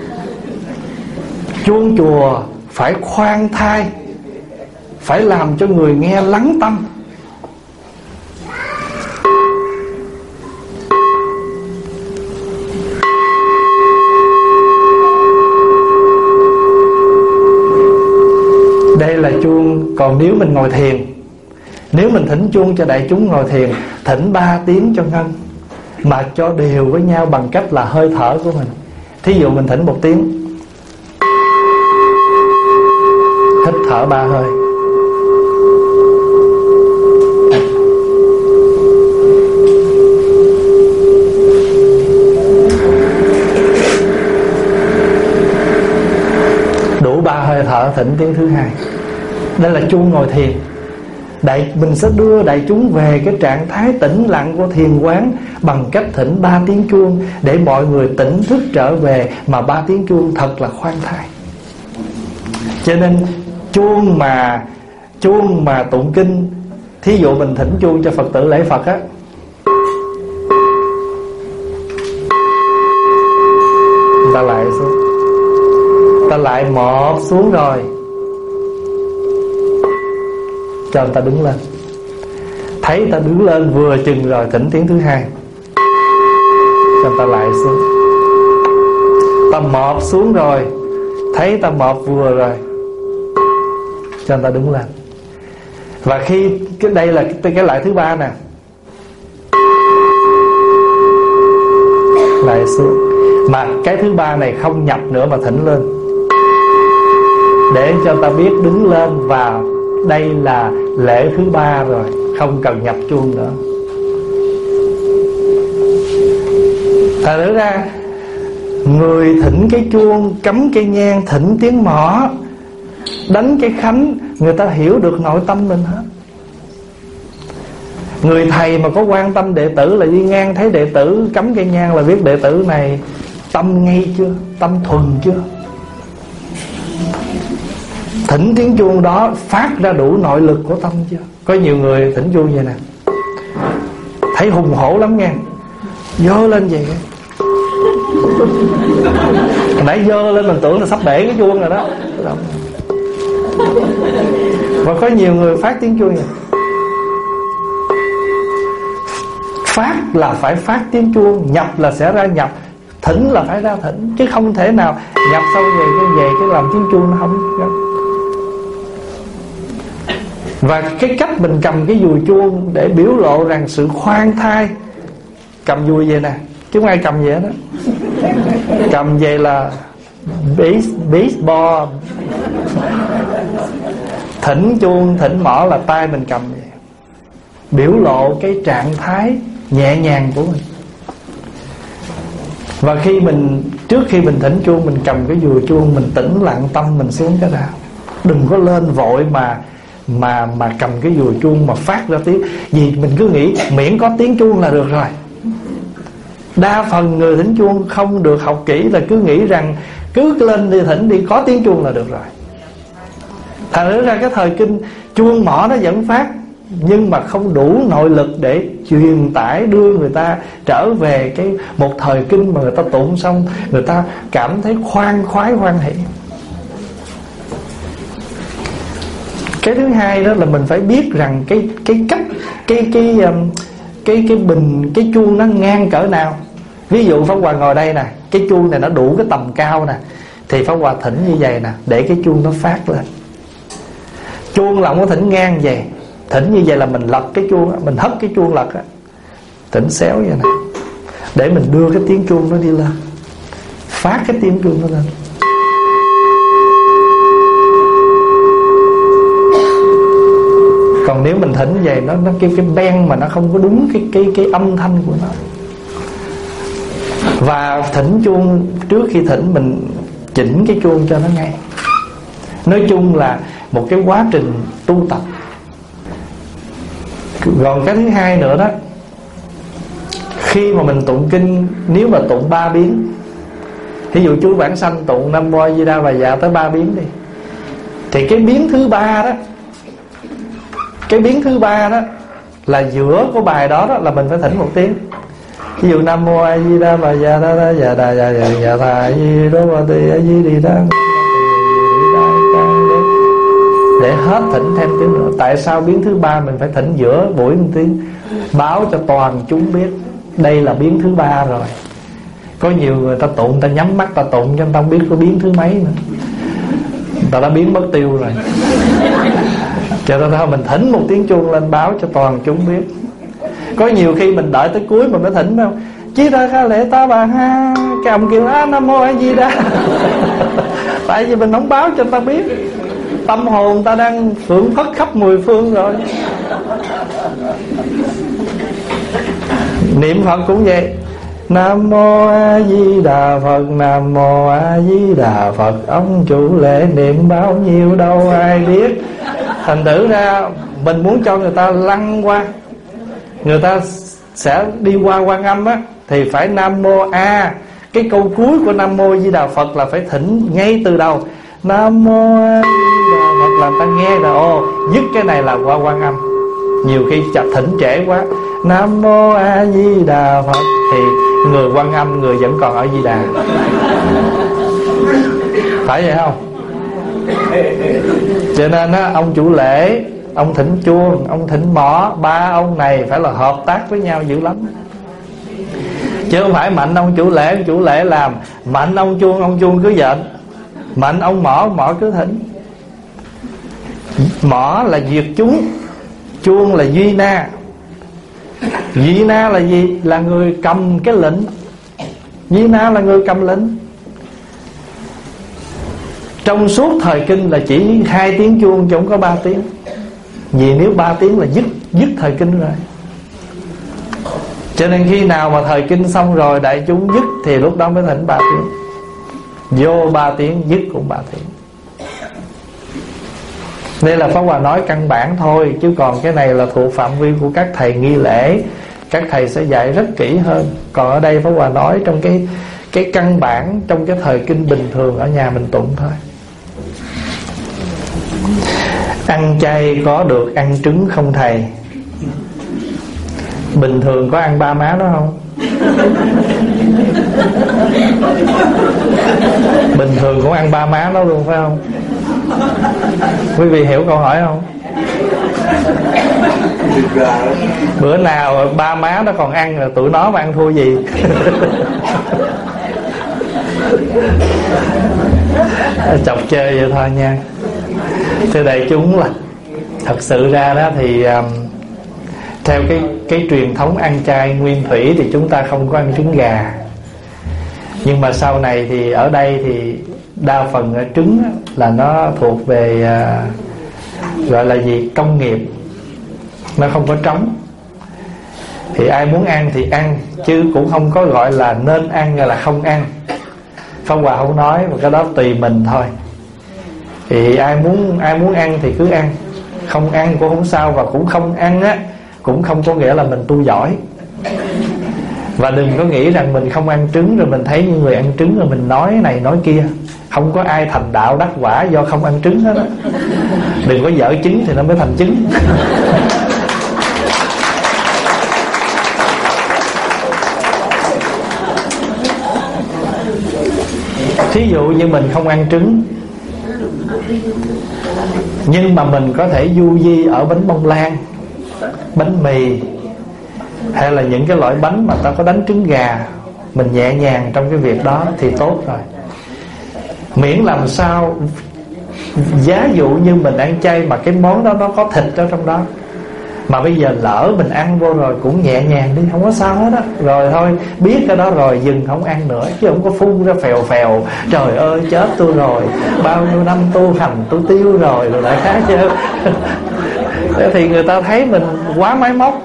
Chuông chùa phải khoan thai, phải làm cho người nghe lắng tâm. Đây là chuông. Còn nếu mình ngồi thiền, nếu mình thỉnh chuông cho đại chúng ngồi thiền, thỉnh 3 tiếng cho ngân, mà cho đều với nhau bằng cách là hơi thở của mình. Thí dụ mình thỉnh 1 tiếng, hít thở 3 hơi, đủ 3 hơi thở thỉnh tiếng thứ 2. Đây là chuông ngồi thiền. Mình sẽ đưa đại chúng về cái trạng thái tĩnh lặng của thiền quán bằng cách thỉnh 3 tiếng chuông, để mọi người tỉnh thức trở về. Mà 3 tiếng chuông thật là khoan thai. Cho nên chuông mà tụng kinh, thí dụ mình thỉnh chuông cho Phật tử lễ Phật á, ta lại xuống, ta lại một xuống rồi cho người ta đứng lên. Thấy ta đứng lên vừa chừng rồi thỉnh tiếng thứ 2, cho người ta lại xuống. Ta mọp xuống rồi, thấy ta mọp vừa rồi, cho người ta đứng lên. Và khi đây là cái lại thứ 3 nè, lại xuống. Mà cái thứ 3 này không nhập nữa mà thỉnh lên, để cho người ta biết đứng lên. Và đây là lễ thứ 3 rồi, không cần nhập chuông nữa. Thật ra người thỉnh cái chuông, cắm cái nhang, thỉnh tiếng mõ, đánh cái khánh, người ta hiểu được nội tâm mình hết. Người thầy mà có quan tâm đệ tử là đi ngang thấy đệ tử cắm cây nhang là biết đệ tử này tâm ngay chưa, tâm thuần chưa. Thỉnh tiếng chuông đó phát ra đủ nội lực của tâm chưa. Có nhiều người thỉnh chuông vậy nè, thấy hùng hổ lắm nha, dơ lên vậy. Nãy dơ lên mình tưởng là sắp bể cái chuông rồi đó. Và có nhiều người phát tiếng chuông vậy. Phát là phải phát tiếng chuông, nhập là sẽ ra nhập, thỉnh là phải ra thỉnh. Chứ không thể nào nhập xong về cái làm tiếng chuông nó không. Và cái cách mình cầm cái dùi chuông để biểu lộ rằng sự khoan thai. Cầm dùi vậy nè, chứ không ai cầm vậy đó. Cầm vậy là baseball. Thỉnh chuông, thỉnh mõ là tay mình cầm vậy, biểu lộ cái trạng thái nhẹ nhàng của mình. Và trước khi mình thỉnh chuông, mình cầm cái dùi chuông, mình tĩnh lặng tâm mình xuống cái nào. Đừng có lên vội mà cầm cái dùi chuông mà phát ra tiếng. Vì mình cứ nghĩ miễn có tiếng chuông là được rồi. Đa phần người thỉnh chuông không được học kỹ là cứ nghĩ rằng cứ lên đi thỉnh đi, có tiếng chuông là được rồi. Thành ra cái thời kinh chuông mõ nó vẫn phát, nhưng mà không đủ nội lực để truyền tải đưa người ta trở về một thời kinh mà người ta tụng xong người ta cảm thấy khoan khoái hoan hỷ. Cái thứ hai đó là mình phải biết rằng cái cách cái bình, cái chuông nó ngang cỡ nào. Ví dụ Pháp Hòa ngồi đây nè, cái chuông này nó đủ cái tầm cao nè, thì Pháp Hòa thỉnh như vậy nè, để cái chuông nó phát lên. Chuông là không có thỉnh ngang vậy. Thỉnh như vậy là mình lật cái chuông, mình hất cái chuông lật á, thỉnh xéo vậy nè, để mình đưa cái tiếng chuông nó đi lên, phát cái tiếng chuông nó lên. Còn nếu mình thỉnh vậy nó kêu cái beng mà nó không có đúng cái âm thanh của nó. Và thỉnh chuông, trước khi thỉnh mình chỉnh cái chuông cho nó ngay. Nói chung là một cái quá trình tu tập. Còn cái thứ hai nữa đó, khi mà mình tụng kinh, nếu mà tụng 3 biến, ví dụ chú Vãng Sanh tụng Nam Mô A Di Đà Bà Dạ tới 3 biến đi, thì cái biến thứ 3 đó, cái biến thứ 3 đó là giữa của bài đó, là mình phải thỉnh một tiếng. Ví dụ Nam Mô A Di Đà Bà Dạ Đà Đà Dạ Đà Dạ Dạ Dạ Đà A Di Đà Bà Tỳ A Di Đi Đà, để hết thỉnh thêm tiếng nữa. Tại sao biến thứ 3 mình phải thỉnh giữa buổi một tiếng? Báo cho toàn chúng biết đây là biến thứ 3 rồi. Có nhiều người ta tụng, ta nhắm mắt ta tụng cho người ta không biết có biến thứ mấy nữa, người ta đã biến mất tiêu rồi. Cho nên thôi mình thỉnh một tiếng chuông lên báo cho toàn chúng biết. Có nhiều khi mình đợi tới cuối mình mới thỉnh, phải không? Chí ra kha lệ ta bà ha, cái ông kêu Nam Mô A Di Đà. Tại vì mình không báo cho người ta biết, tâm hồn ta đang phượng phất khắp 10 phương rồi. Niệm Phật cũng vậy. Nam Mô A Di Đà Phật, Nam Mô A Di Đà Phật. Ông chủ lễ niệm bao nhiêu đâu ai biết. Thành thử ra mình muốn cho người ta lăn qua, người ta sẽ đi qua Quan Âm á, thì phải Nam Mô A. Cái câu cuối của Nam Mô A Di Đà Phật là phải thỉnh ngay từ đầu. Nam Mô A Di Đà Phật là ta nghe là ồ, dứt cái này là qua Quan Âm. Nhiều khi chặt thỉnh trễ quá, Nam Mô A Di Đà Phật, thì người Quan Âm người vẫn còn ở Di Đà. Phải vậy không? Cho nên á, ông chủ lễ, ông thỉnh chuông, ông thỉnh mõ, 3 ông này phải là hợp tác với nhau dữ lắm. Chứ không phải mạnh ông chủ lễ làm, mạnh ông chuông cứ dện, mạnh ông mõ cứ thỉnh. Mõ là diệt chúng, chuông là duy na. Duy na là gì? Là người cầm cái lệnh. Duy na là người cầm lệnh. Trong suốt thời kinh là chỉ 2 tiếng chuông chứ không có 3 tiếng. Vì nếu 3 tiếng là dứt thời kinh rồi. Cho nên khi nào mà thời kinh xong rồi, đại chúng dứt, thì lúc đó mới thỉnh 3 tiếng. Vô 3 tiếng, dứt cũng 3 tiếng. Đây là Pháp Hòa nói căn bản thôi, chứ còn cái này là thuộc phạm vi của các thầy nghi lễ, các thầy sẽ dạy rất kỹ hơn. Còn ở đây Pháp Hòa nói trong cái căn bản, trong cái thời kinh bình thường ở nhà mình tụng thôi. Ăn chay có được ăn trứng không thầy? Bình thường có ăn 3 má đó không? Bình thường cũng ăn 3 má đó luôn phải không? Quý vị hiểu câu hỏi không? Bữa nào 3 má nó còn ăn là tụi nó mà ăn thua gì? Chọc chơi vậy thôi nha. Thưa đại chúng, là thật sự ra đó thì theo cái truyền thống ăn chay nguyên thủy thì chúng ta không có ăn trứng gà. Nhưng mà sau này thì ở đây thì đa phần trứng là nó thuộc về gọi là gì? Công nghiệp. Nó không có trống. Thì ai muốn ăn thì ăn, chứ cũng không có gọi là nên ăn hay là không ăn. Pháp Hòa không nói, mà cái đó tùy mình thôi. Thì ai muốn ăn thì cứ ăn, không ăn cũng không sao. Và cũng không ăn á cũng không có nghĩa là mình tu giỏi. Và đừng có nghĩ rằng mình không ăn trứng rồi mình thấy những người ăn trứng rồi mình nói này nói kia. Không có ai thành đạo đắc quả do không ăn trứng hết á. Đừng có dở trứng thì nó mới thành trứng. Thí dụ như mình không ăn trứng, nhưng mà mình có thể du di ở bánh bông lan, bánh mì, hay là những cái loại bánh mà ta có đánh trứng gà, mình nhẹ nhàng trong cái việc đó thì tốt rồi. Miễn làm sao giá dụ như mình ăn chay mà cái món đó nó có thịt ở trong đó, mà bây giờ lỡ mình ăn vô rồi cũng nhẹ nhàng đi, không có sao hết á. Rồi thôi, biết cái đó rồi dừng không ăn nữa, chứ không có phun ra phèo phèo. Trời ơi chết tôi rồi, bao nhiêu năm tu hành tôi tiêu rồi lại khác chứ. Thì người ta thấy mình quá máy móc.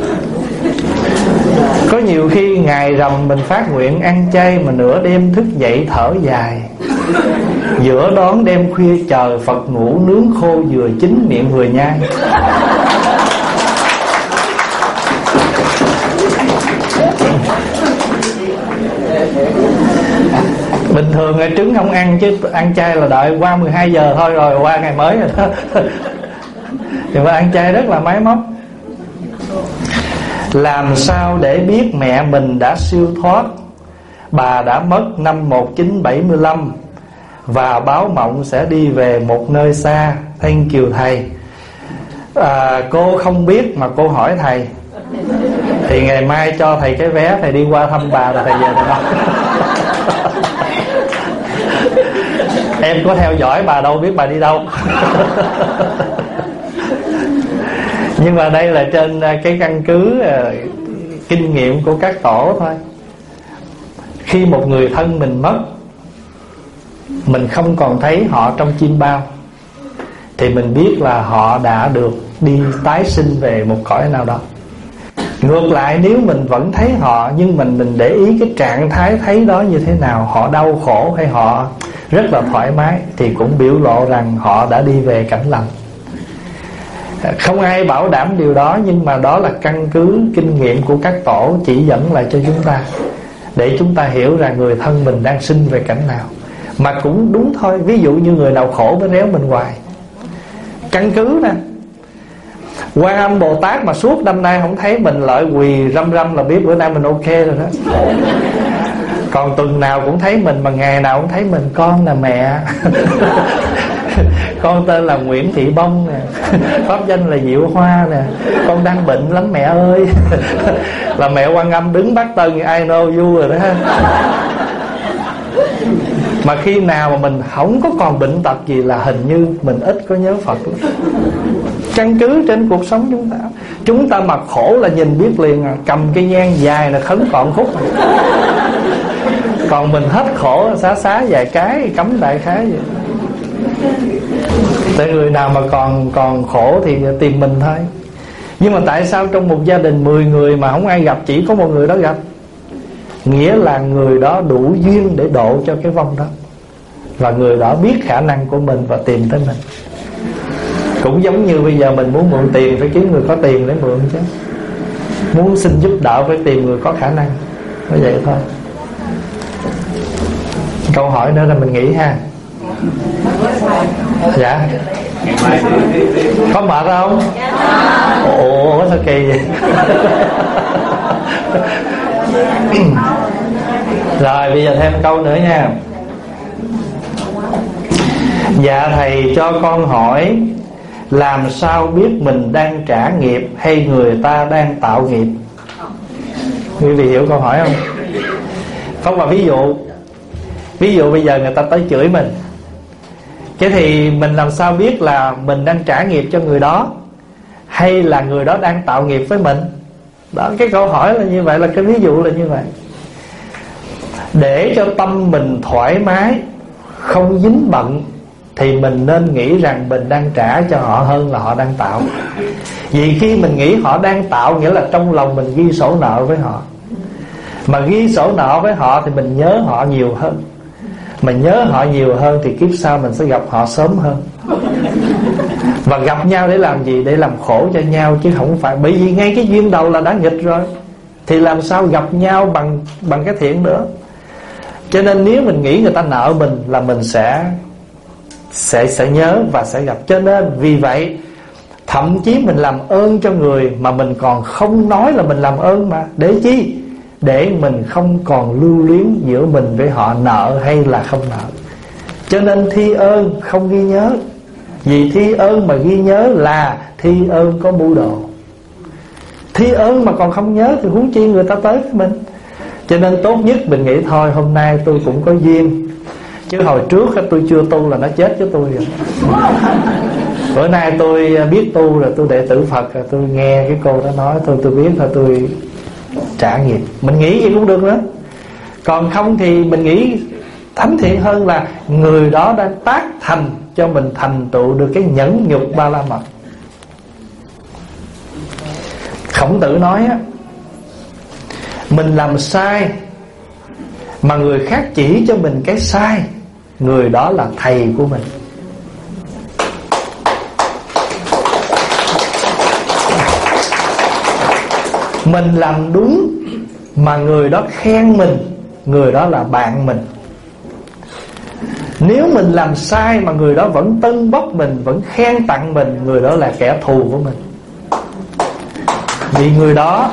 Có nhiều khi ngày rằm mình phát nguyện ăn chay mà nửa đêm thức dậy thở dài, giữa đón đêm khuya chờ Phật ngủ, nướng khô vừa chín miệng vừa nhai. Bình thường trứng không ăn, chứ ăn chay là đợi qua 12 giờ thôi, rồi qua ngày mới rồi đó. Nhưng mà ăn chay rất là máy móc. Làm sao để biết mẹ mình đã siêu thoát? Bà đã mất năm 1975 và báo mộng sẽ đi về một nơi xa. Thank you thầy. Cô không biết mà cô hỏi thầy, thì ngày mai cho thầy cái vé, thầy đi qua thăm bà rồi thầy về thầy nói. Em có theo dõi bà đâu biết bà đi đâu. Nhưng mà đây là trên cái căn cứ kinh nghiệm của các tổ thôi. Khi một người thân mình mất, mình không còn thấy họ trong chim bao, thì mình biết là họ đã được đi tái sinh về một cõi nào đó. Ngược lại, nếu mình vẫn thấy họ, nhưng mình để ý cái trạng thái thấy đó như thế nào, họ đau khổ hay họ rất là thoải mái, thì cũng biểu lộ rằng họ đã đi về cảnh lành. Không ai bảo đảm điều đó, nhưng mà đó là căn cứ kinh nghiệm của các tổ chỉ dẫn lại cho chúng ta, để chúng ta hiểu rằng người thân mình đang sinh về cảnh nào. Mà cũng đúng thôi, ví dụ như người nào khổ mới réo mình hoài. Căn cứ nè, Quan Âm Bồ Tát mà suốt năm nay không thấy mình lại quỳ răm răm là biết bữa nay mình ok rồi đó. Còn tuần nào cũng thấy mình, mà ngày nào cũng thấy mình. Con là mẹ. Con tên là Nguyễn Thị Bông nè, pháp danh là Diệu Hoa nè, con đang bệnh lắm mẹ ơi. Là mẹ Quan Âm đứng bắt tân, I know you rồi đó. Mà khi nào mà mình không có còn bệnh tật gì là hình như mình ít có nhớ Phật lắm. Căn cứ trên cuộc sống chúng ta mà khổ là nhìn biết liền à. Cầm cây nhang dài là khấn còn khúc à. Còn mình hết khổ xá vài cái cấm đại khái vậy. Tại người nào mà còn khổ thì tìm mình thôi. Nhưng mà tại sao trong một gia đình 10 người mà không ai gặp, chỉ có một người đó gặp? Nghĩa là người đó đủ duyên để độ cho cái vong đó, và người đó biết khả năng của mình và tìm tới mình. Cũng giống như bây giờ mình muốn mượn tiền, phải kiếm người có tiền để mượn chứ. Muốn xin giúp đỡ phải tìm người có khả năng. Nói vậy thôi. Câu hỏi nữa là mình nghĩ ha. Dạ. Có mệt không? Ủa sao kỳ vậy? Rồi bây giờ thêm câu nữa nha. Dạ thầy cho con hỏi, làm sao biết mình đang trả nghiệp hay người ta đang tạo nghiệp? Quý vị hiểu câu hỏi không? Không, mà ví dụ bây giờ người ta tới chửi mình, thế thì mình làm sao biết là mình đang trả nghiệp cho người đó, hay là người đó đang tạo nghiệp với mình? Đó, cái câu hỏi là như vậy, là cái ví dụ là như vậy. Để cho tâm mình thoải mái, không dính bận, thì mình nên nghĩ rằng mình đang trả cho họ hơn là họ đang tạo. Vì khi mình nghĩ họ đang tạo, nghĩa là trong lòng mình ghi sổ nợ với họ. Mà ghi sổ nợ với họ thì mình nhớ họ nhiều hơn. Mà nhớ họ nhiều hơn thì kiếp sau mình sẽ gặp họ sớm hơn. Và gặp nhau để làm gì? Để làm khổ cho nhau, chứ không phải. Bởi vì ngay cái duyên đầu là đã nghịch rồi, thì làm sao gặp nhau bằng cái thiện nữa. Cho nên nếu mình nghĩ người ta nợ mình là mình sẽ nhớ và sẽ gặp. Cho nên vì vậy thậm chí mình làm ơn cho người mà mình còn không nói là mình làm ơn mà. Để chi? Để mình không còn lưu luyến giữa mình với họ, nợ hay là không nợ. Cho nên thi ơn không ghi nhớ. Vì thi ơn mà ghi nhớ là thi ơn có mưu đồ. Thi ơn mà còn không nhớ thì huống chi người ta tới với mình. Cho nên tốt nhất mình nghĩ thôi hôm nay tôi cũng có duyên, chứ hồi trước tôi chưa tu là nó chết với tôi rồi. Bữa nay tôi biết tu rồi, tôi đệ tử Phật rồi, tôi nghe cái cô đó nói tôi biết là tôi trả nghiệp. Mình nghĩ gì cũng được nữa. Còn không thì mình nghĩ thánh thiện hơn là người đó đang tác thành cho mình thành tựu được cái nhẫn nhục ba la mật. Khổng Tử nói á, mình làm sai mà người khác chỉ cho mình cái sai, người đó là thầy của mình. Mình làm đúng mà người đó khen mình, người đó là bạn mình. Nếu mình làm sai mà người đó vẫn tâng bốc mình, vẫn khen tặng mình, người đó là kẻ thù của mình. Vì người đó,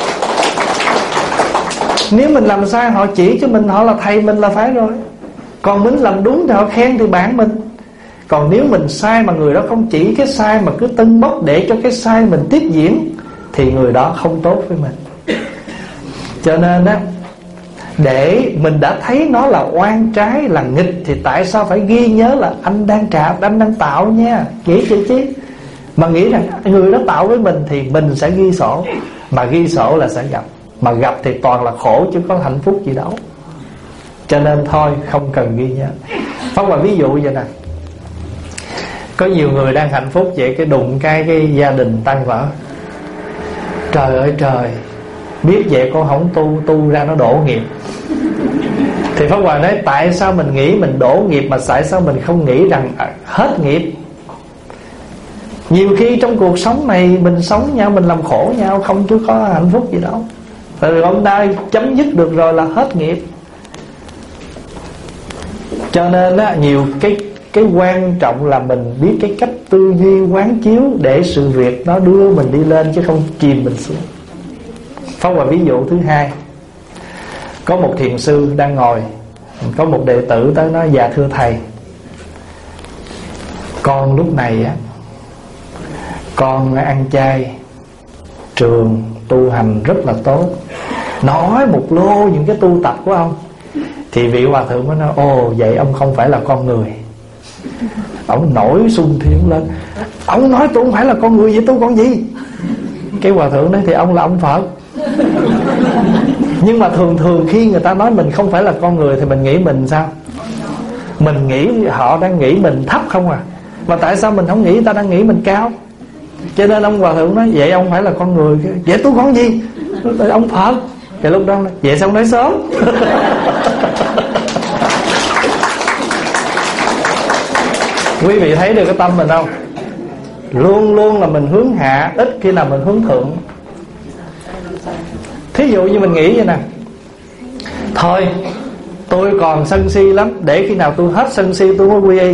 nếu mình làm sai họ chỉ cho mình, họ là thầy mình là phải rồi. Còn mình làm đúng thì họ khen thì bạn mình. Còn nếu mình sai mà người đó không chỉ cái sai mà cứ tâng bốc để cho cái sai mình tiếp diễn, thì người đó không tốt với mình. Cho nên á, để mình đã thấy nó là oan trái, là nghịch, thì tại sao phải ghi nhớ là anh đang tạo nha. Nghĩ chứ chứ. Mà nghĩ rằng người đó tạo với mình thì mình sẽ ghi sổ. Mà ghi sổ là sẽ gặp. Mà gặp thì toàn là khổ chứ có hạnh phúc gì đâu. Cho nên thôi không cần ghi nhớ. Pháp Hòa ví dụ vậy nè. Có nhiều người đang hạnh phúc vậy, cái đụng cái gia đình tan vỡ. Trời ơi trời, biết vậy con không tu ra nó đổ nghiệp. Thì Pháp Hòa nói tại sao mình nghĩ mình đổ nghiệp, mà tại sao mình không nghĩ rằng hết nghiệp. Nhiều khi trong cuộc sống này mình sống nhau, mình làm khổ nhau, không chứ có hạnh phúc gì đâu. Rồi hôm nay chấm dứt được rồi là hết nghiệp. Cho nên á, nhiều cái quan trọng là mình biết cái cách tư duy quán chiếu để sự việc nó đưa mình đi lên chứ không chìm mình xuống. Pháp Hòa ví dụ thứ hai. Có một thiền sư đang ngồi, có một đệ tử tới nói: dạ thưa thầy, con lúc này á, con ăn chay, trường tu hành rất là tốt. Nói một lô những cái tu tập của ông. Thì vị hòa thượng mới nói: ồ vậy ông không phải là con người. Ông nổi sung thiên lên: ông nói tôi không phải là con người, vậy tôi con gì? Cái hòa thượng nói: thì ông là ông Phật. Nhưng mà thường khi người ta nói mình không phải là con người thì mình nghĩ mình sao? Mình nghĩ họ đang nghĩ mình thấp không à. Mà tại sao mình không nghĩ người ta đang nghĩ mình cao? Cho nên ông hòa thượng nói: vậy ông phải là con người. Vậy tôi con gì? Ông Phật. Thì lúc đó vậy sao ông nói sớm? Quý vị thấy được cái tâm mình không? Luôn luôn là mình hướng hạ, ít khi nào mình hướng thượng. Thí dụ như mình nghĩ vậy nè: thôi tôi còn sân si lắm, để khi nào tôi hết sân si tôi mới quy y.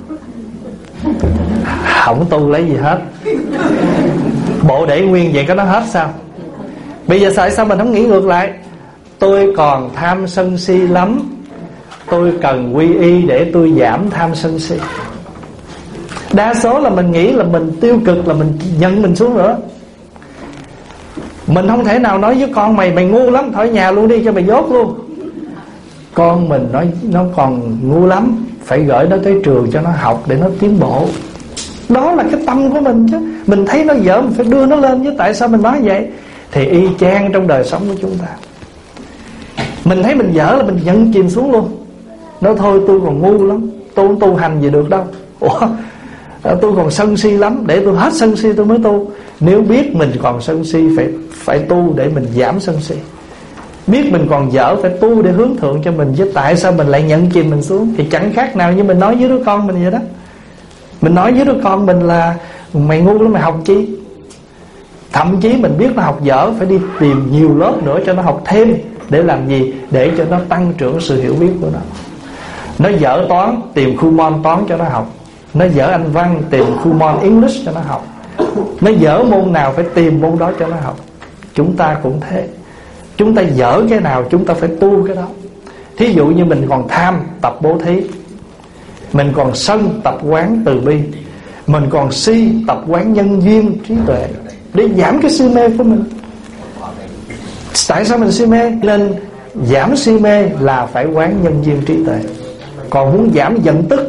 Không tu lấy gì hết. Bộ để nguyên vậy có nó hết sao? Bây giờ tại sao mình không nghĩ ngược lại? Tôi còn tham sân si lắm, tôi cần quy y để tôi giảm tham sân si. Đa số là mình nghĩ là mình tiêu cực, là mình nhận mình xuống nữa. Mình không thể nào nói với con mày ngu lắm, thôi nhà luôn đi cho mày dốt luôn. Con mình nói nó còn ngu lắm, phải gửi nó tới trường cho nó học để nó tiến bộ. Đó là cái tâm của mình chứ. Mình thấy nó dở mình phải đưa nó lên chứ. Tại sao mình nói vậy? Thì y chang trong đời sống của chúng ta. Mình thấy mình dở là mình nhận chìm xuống luôn. Nói thôi tôi còn ngu lắm, tôi không tu hành gì được đâu. Ủa, tôi còn sân si lắm, để tôi hết sân si tôi mới tu. Nếu biết mình còn sân si phải tu để mình giảm sân si. Biết mình còn dở phải tu để hướng thượng cho mình. Chứ tại sao mình lại nhận chìm mình xuống? Thì chẳng khác nào như mình nói với đứa con mình vậy đó. Mình nói với đứa con mình là mày ngu lắm, mày học chi? Thậm chí mình biết nó học dở, phải đi tìm nhiều lớp nữa cho nó học thêm. Để làm gì? Để cho nó tăng trưởng sự hiểu biết của nó. Nó dở toán, tìm khu môn toán cho nó học. Nó dở Anh văn, tìm khu môn English cho nó học. Nó dở môn nào phải tìm môn đó cho nó học. Chúng ta cũng thế. Chúng ta dở cái nào chúng ta phải tu cái đó. Thí dụ như mình còn tham, tập bố thí. Mình còn sân, tập quán từ bi. Mình còn si, tập quán nhân duyên trí tuệ, để giảm cái si mê của mình. Tại sao mình si mê? Nên giảm si mê là phải quán nhân duyên trí tuệ. Còn muốn giảm giận tức